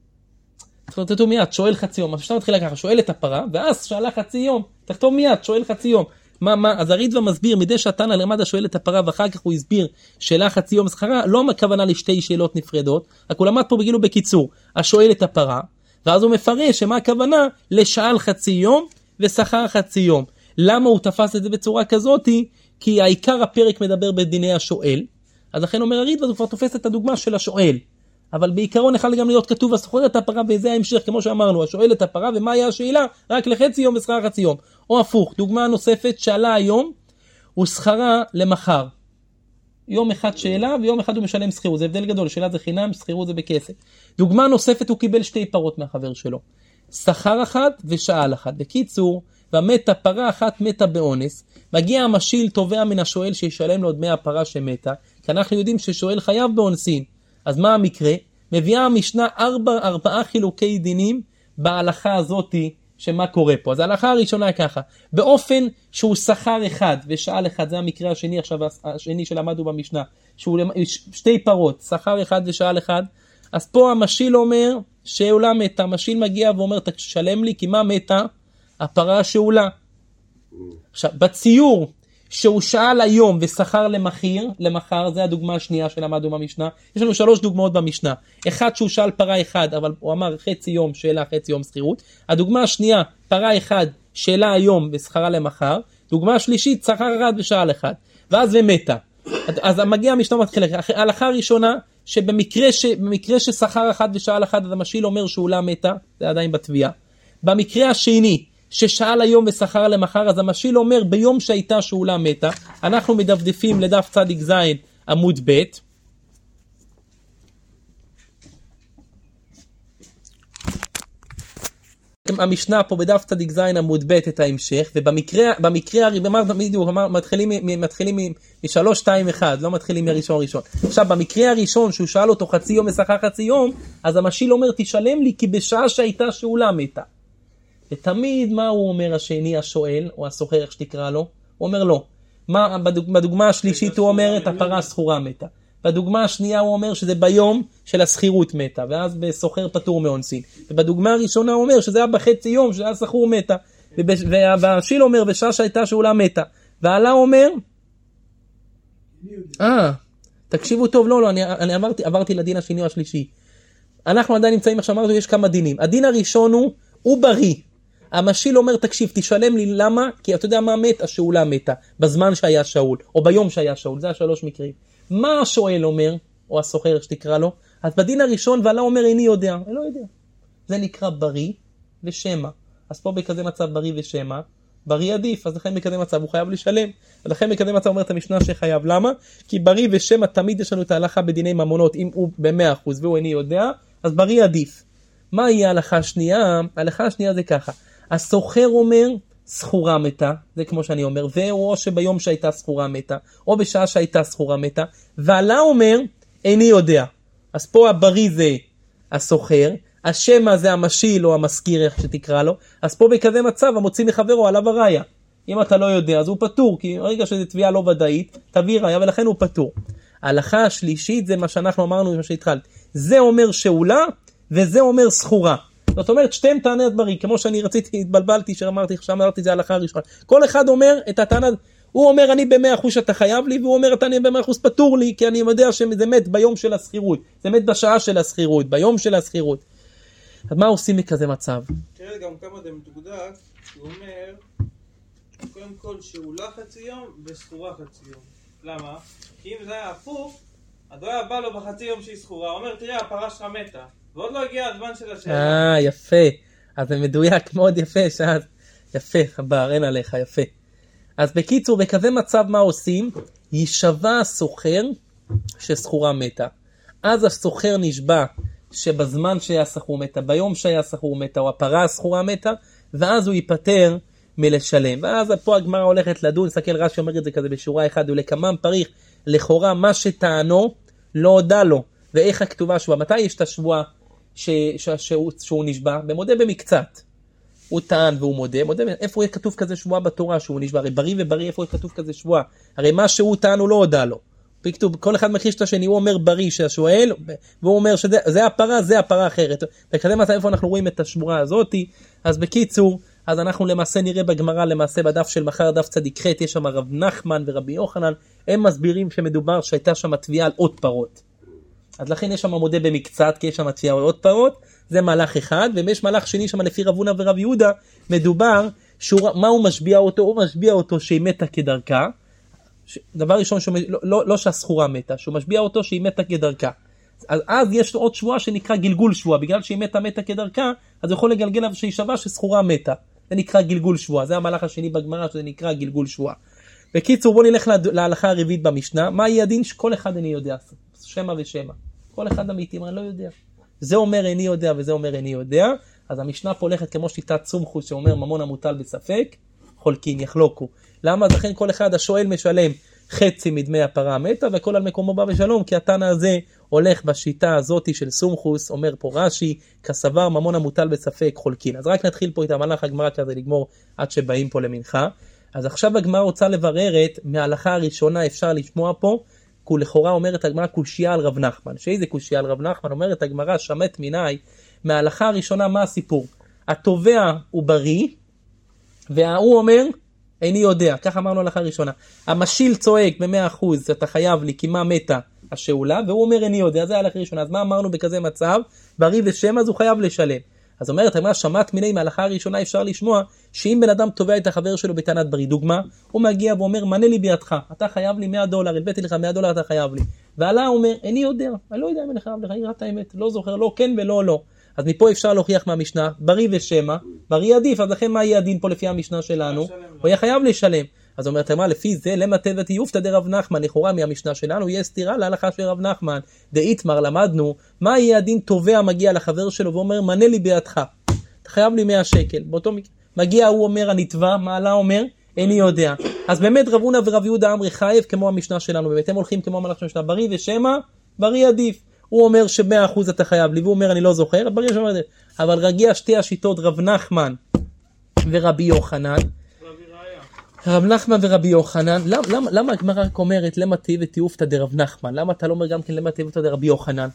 תכתוב מיד, שואל חצי יום. המשנה מתחילה ככה, שואל את הפרה, ואז שאלה חצי יום. תכתוב מיד, שואל חצי יום. מה, מה, אז הרידב"א מסביר, מדי שהתנא למד שואל את הפרה, ואחר כך הוא הסביר שאלה חצי יום שכרה, לא הכוונה לשתי שאלות נפרדות, רק הוא למד פה בגילו בקיצור, השואל את הפרה, ואז הוא מפרש שמה הכוונה לשאל חצי יום, ושכר חצי יום. למה הוא תפס את זה בצורה כזאת? כי העיקר הפרק מדבר בדיני השואל, אז לכן אומר הרידב"א, הוא כבר תופס את הדוגמה של השואל. אבל בעיקרון יכול גם להיות כתוב, הסוחר את הפרה, וזה ההמשך, כמו שאמרנו, השואל את הפרה, ומה היה השאלה? רק לחצי יום ושכרה חצי יום. או הפוך, דוגמה נוספת, שאלה היום, הוא שכרה למחר. יום אחד שאלה, ויום אחד הוא משלם שכירות. זה הבדל גדול, שאלה זה חינם, שכירות זה בכסף. דוגמה נוספת, הוא קיבל שתי פרות מהחבר שלו. שכר אחת ושאל אחת. בקיצור, ומתה פרה אחת מתה באונס, מגיע המשיל תובע מן השואל שישלם לו דמי הפרה שמתה, כי אנחנו יודעים ששואל חייב באונסין. אז מה המקרה? מביאה המשנה ארבע, ארבעה חילוקי דינים בהלכה הזאת שמה קורה פה. אז ההלכה הראשונה ככה, באופן שהוא שכר אחד ושאל אחד, זה המקרה השני עכשיו, השני שלמדו במשנה, שהוא שתי פרות, שכר אחד ושאל אחד, אז פה המשיל אומר שאולה מתה, המשיל מגיע ואומר תשלם לי, כי מה מתה? הפרה שאולה. עכשיו, בציור שהוא שאל היום ושכר למחיר, למחר, זה הדוגמה השנייה שלמדנו במשנה. יש לנו שלוש דוגמאות במשנה. אחד שהוא שאל פרה אחד, אבל הוא אמר חצי יום שאלה, חצי יום שכירות. הדוגמה השנייה, פרה אחד, שאלה היום ושכרה למחר. דוגמה שלישית, שכר אחד ושאל אחד. ואז זה מתה. אז מגיע המשנה מתחילה. ההלכה הראשונה, שבמקרה ש, במקרה ששכר אחד ושאל אחד, אז המשיל אומר שאולה מתה, זה עדיין בתביעה. במקרה השני, ששאל היום ושכר למחר, אז המשיל אומר ביום שהייתה שאולה מתה, אנחנו מדפדפים לדף צדיק זין עמוד ב', המשנה פה בדף צדיק זין עמוד ב' את ההמשך, ובמקרה, במקרה, בדיוק, מתחילים, מתחילים משלוש, שתיים, אחד, לא מתחילים מהראשון ראשון. עכשיו, במקרה הראשון, שהוא שאל אותו חצי יום ושכר חצי יום, אז המשיל אומר, תשלם לי, כי בשעה שהייתה שאולה מתה. ותמיד מה הוא אומר השני, השואל, או הסוחר, איך שתקרא לו? הוא אומר לא. מה, בדוגמה השלישית הוא אומר, את הפרה הסחורה מתה. בדוגמה השנייה הוא אומר שזה ביום של הסחירות מתה, ואז בסוחר פטור מאונסין. ובדוגמה הראשונה הוא אומר שזה היה בחצי יום, שזה היה סחור מתה. והשיל אומר, בשעה שהייתה שאולה מתה. ועלה אומר, אה, תקשיבו טוב, לא, לא, אני, אני עברתי, עברתי לדין השני או השלישי. אנחנו עדיין נמצאים, עכשיו אמרנו, יש כמה דינים. הדין הראשון הוא, הוא בריא. המשיל אומר, תקשיב, תשלם לי, למה? כי אתה יודע מה מת? השאולה מתה, בזמן שהיה שאול, או ביום שהיה שאול, זה השלוש מקרים. מה השואל אומר, או הסוחר שתקרא לו? אז בדין הראשון, ועלה אומר, איני יודע, אני לא יודע. זה נקרא בריא ושמה. אז פה בכזה מצב בריא ושמה, בריא עדיף, אז לכן בכזה מצב הוא חייב לשלם. ולכן בכזה מצב אומרת המשנה שחייב, למה? כי בריא ושמה תמיד יש לנו את ההלכה בדיני ממונות, אם הוא ב-מאה אחוז והוא איני יודע, אז בריא עדיף. מה יהיה ההלכה השנייה? ההלכה השנייה זה ככה. הסוחר אומר, סחורה מתה, זה כמו שאני אומר, או שביום שהייתה סחורה מתה, או בשעה שהייתה סחורה מתה, ועלה אומר, איני יודע. אז פה הבריא זה הסוחר, השמה זה המשיל או המזכיר, איך שתקרא לו, אז פה בכזה מצב המוציא מחברו עליו הראיה. אם אתה לא יודע, אז הוא פטור, כי ברגע שזו תביעה לא ודאית, תביא ראיה, ולכן הוא פטור. ההלכה השלישית זה מה שאנחנו אמרנו, מה שהתחלת. זה אומר שאולה, וזה אומר סחורה. זאת אומרת, שתיהם טענת בריא, כמו שאני רציתי, התבלבלתי, שאמרתי, שאמרתי, זה ההלכה הראשונה. כל אחד אומר את הטענה, הוא אומר, אני במאה אחוז שאתה חייב לי, והוא אומר, אתה אני במאה אחוז פטור לי, כי אני יודע שזה מת ביום של הסחירות, זה מת בשעה של הסחירות, ביום של הסחירות. אז מה עושים מכזה מצב? תראה גם כמה זה מתוקדק, הוא אומר, קודם כל שאולה חצי יום וסחורה חצי יום. למה? כי אם זה היה הפוך, אז הוא היה בא לו בחצי יום שהיא סחורה, הוא אומר, תראה, הפרה שלך מתה. ועוד לא הגיע הזמן של השאלה. אה, יפה. אז זה מדויק, מאוד יפה, שאז. יפה, חבר, אין עליך, יפה. אז בקיצור, בכזה מצב מה עושים? יישבע הסוחר שסחורה מתה. אז הסוחר נשבע שבזמן שהיה סחור מתה, ביום שהיה סחור מתה, או הפרה הסחורה מתה, ואז הוא ייפטר מלשלם. ואז פה הגמרא הולכת לדון, סקל רש"י אומר את זה כזה בשורה אחד, ולקמם פריך, לכאורה מה שטענו, לא הודע לו. ואיך הכתובה שבועה? מתי יש את השבועה ש... ש... שהוא... שהוא נשבע? במודה במקצת. הוא טען והוא מודה. מודה, איפה יהיה כתוב כזה שבועה בתורה שהוא נשבע? הרי בריא ובריא, איפה יהיה כתוב כזה שבועה? הרי מה שהוא טען הוא לא הודע לו. בכתוב, כל אחד מכחיש את השני, הוא אומר בריא שהשואל, והוא אומר שזה זה הפרה, זה הפרה אחרת. וכזה מצב איפה אנחנו רואים את השבועה הזאת. אז בקיצור, אז אנחנו למעשה נראה בגמרא, למעשה בדף של מחר, דף צדיק ח', יש שם רב נחמן ורבי יוחנן, הם מסבירים שמדובר שהייתה שם תביעה על עוד פרות. אז לכן יש שם מודה במקצת, כי יש שם תביעה על עוד פרות, זה מהלך אחד, ויש מהלך שני שם לפי רב הונא ורב יהודה, מדובר, שהוא, מה הוא משביע אותו? הוא משביע אותו שהיא מתה כדרכה, ש... דבר ראשון, שהוא, לא, לא, לא שהסחורה מתה, שהוא משביע אותו שהיא מתה כדרכה. אז, אז יש עוד שבועה שנקרא גלגול שבועה, בגלל שהיא מתה מתה כדרכה, אז הוא יכול לגלגל לה שהיא שווה שסחורה מתה. זה נקרא גלגול שבועה, זה המהלך השני בגמרא, שזה נקרא גלגול שבועה. בקיצור, בוא נלך להלכה הרביעית במשנה, מה יהיה הדין שכל אחד איני יודע, שמה ושמה. כל אחד אמיתי, אני לא יודע. זה אומר איני יודע וזה אומר איני יודע, אז המשנה פה הולכת כמו שיטת סומכוס שאומר ממון המוטל בספק, חולקין יחלוקו. למה? אז לכן כל אחד השואל משלם חצי מדמי הפרה המתה, וכל על מקומו בא בשלום, כי התנא הזה הולך בשיטה הזאת של סומכוס, אומר פה רש"י, כסבר ממון המוטל בספק חולקין. אז רק נתחיל פה את המהלך הגמרא כזה לגמור עד שבאים פה למנחה. אז עכשיו הגמרא רוצה לברר את מההלכה הראשונה אפשר לשמוע פה, כי לכאורה אומרת הגמרא קושיה על רב נחמן. שאיזה קושיה על רב נחמן? אומרת הגמרא שמת מיני, מההלכה הראשונה מה הסיפור? התובע הוא בריא, והוא אומר, איני יודע, כך אמרנו הלכה הראשונה. המשיל צועק ב-מאה אחוז, אתה חייב לי, כי מה מתה השאולה, והוא אומר איני יודע, זה ההלכה הראשונה. אז מה אמרנו בכזה מצב? בריא ושם, אז הוא חייב לשלם. אז אומרת, הגמרא שמת מיני, מההלכה הראשונה אפשר לשמוע, שאם בן אדם תובע את החבר שלו בטענת בריא, דוגמה, הוא מגיע ואומר, מנה לי בידך, אתה חייב לי מאה דולר, הלוויתי לך מאה דולר, אתה חייב לי. ועלה אומר, איני יודע, אני לא יודע אם אני חייב לך, יראת האמת, לא זוכר, לא כן ולא לא. אז מפה אפשר להוכיח מהמשנה, בריא ושמע, בריא עדיף, אז לכן מה יהיה הדין פה לפי המשנה שלנו? הוא יהיה חייב לשלם. אז אומרת, מה, לפי זה, למה תבת יופתא דרב נחמן, לכאורה מהמשנה שלנו, יש סתירה להלכה של רב נחמן. דאיתמר למדנו, מה יהיה הדין תובע מגיע לחבר שלו ואומר, מנה לי בידך, אתה חייב לי מאה שקל. באותו מקרה, מגיע הוא אומר הנתבע, מעלה אומר, איני יודע. אז באמת רב הונא ורב יהודה אמרי חייב כמו המשנה שלנו, באמת הם הולכים כמו המלאך של המשנה, בריא ושמע, בריא עדיף. הוא אומר ש-מאה אחוז אתה חייב לי, והוא אומר אני לא זוכר, בריא ושמע עדיף. אבל רגיע שתי השיטות, רב נחמן ורבי יוחנן, רב נחמן ורבי יוחנן, למה, למה, למה הגמרא רק אומרת למה תיבת תיופתא דרב נחמן? למה אתה לא אומר גם כן למה תיבת דרבי יוחנן?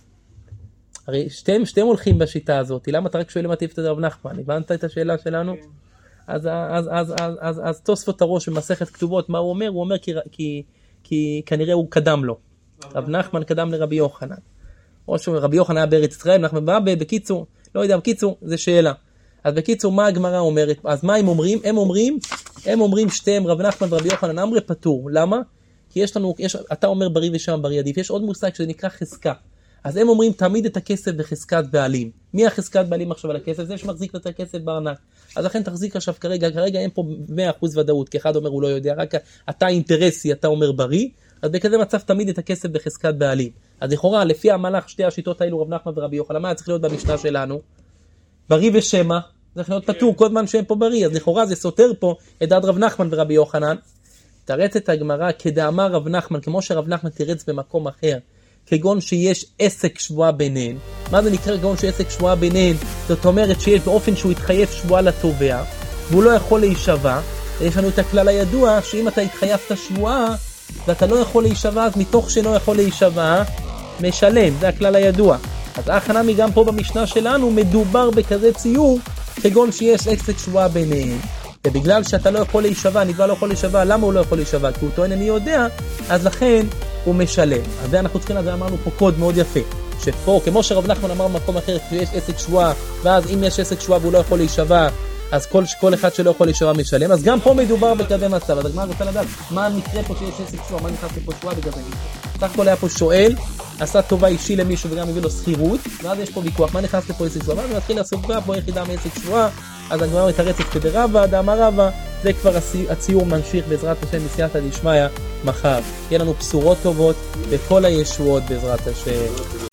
הרי שתיהם, שתיהם הולכים בשיטה הזאת, למה אתה רק שואל למה תיבת דרב נחמן? הבנת את השאלה שלנו? אז, אז, אז, אז, אז, אז תוספות הראש במסכת כתובות, מה הוא אומר? הוא אומר כי, כי, כי כנראה הוא קדם לו. רב נחמן קדם לרבי יוחנן. או שרבי יוחנן היה בארץ ישראל, נחמן בא בקיצור, לא יודע, בקיצור, זה שאלה. אז בקיצור, מה הגמרא אומרת? אז מה הם אומרים? הם אומרים, הם אומרים שתיהם, רב נחמן ורבי יוחנן, אמרי פטור. למה? כי יש לנו, יש, אתה אומר בריא ושמע בריא עדיף. יש עוד מושג שזה נקרא חזקה. אז הם אומרים, תמיד את הכסף בחזקת בעלים. מי החזקת בעלים עכשיו על הכסף? זה שמחזיק את הכסף בארנק. אז לכן תחזיק עכשיו כרגע, כרגע אין פה מאה אחוז ודאות, כי אחד אומר הוא לא יודע, רק אתה אינטרסי, אתה אומר בריא, אז בכזה מצב תמיד את הכסף בחזקת בעלים. אז לכאורה, לפי המלאך, שתי השיטות האלו, רב נחמן ורבי יוחנן, מה צריך להיות במשנה שלנו? בריא ושמע, צריך להיות פטור כל זמן שהם פה בריא, אז לכאורה זה סותר פה את דעת רב נחמן ורבי יוחנן. תרץ את הגמרא כדאמר רב נחמן, כמו שרב נחמן תרץ במקום אחר, כגון שיש עסק שבועה ביניהן. מה זה נקרא כגון שיש עסק שבועה ביניהן? זאת אומרת שיש באופן שהוא יתחייב שבועה לתובע, והוא לא יכול להישבע. יש לנו את הכלל הידוע, שאם אתה התחייבת שבועה, ואתה לא יכול להישבע, אז מתוך שלא יכול להישבע, משלם. זה הכלל הידוע. אז החנמי גם פה במשנה שלנו, מדובר בכזה ציור, כגון שיש עסק שבועה ביניהן. ובגלל שאתה לא יכול להישבע, נדבע לא יכול להישבע, למה הוא לא יכול להישבע? כי הוא טוען אני יודע, אז לכן הוא משלם. אז אנחנו צריכים, אז אמרנו פה קוד מאוד יפה, שפה, כמו שרב נחמן אמר במקום אחר, שיש עסק שבועה, ואז אם יש עסק שבועה והוא לא יכול להישבע, אז כל, כל אחד שלא יכול להישבע משלם, אז גם פה מדובר בכזה מצב. אז הגמרא רוצה לדעת, מה המקרה פה שיש עסק שבועה, מה נכנס לפה שבועה בגלל זה? סך הכל היה פה שואל, עשה טובה אישי למישהו וגם הביא לו שכירות, ואז יש פה ויכוח, מה נכנס לפה עסק שבועה? ואז נתחיל לעשות פה יחידה מעסק שבועה, אז הגמרא מתרצת כדרבא, דאמר רבא, זה כבר הציור ממשיך בעזרת השם בסייעתא דשמיא מחר. יהיה לנו בשורות טובות וכל הישועות בעזרת השם.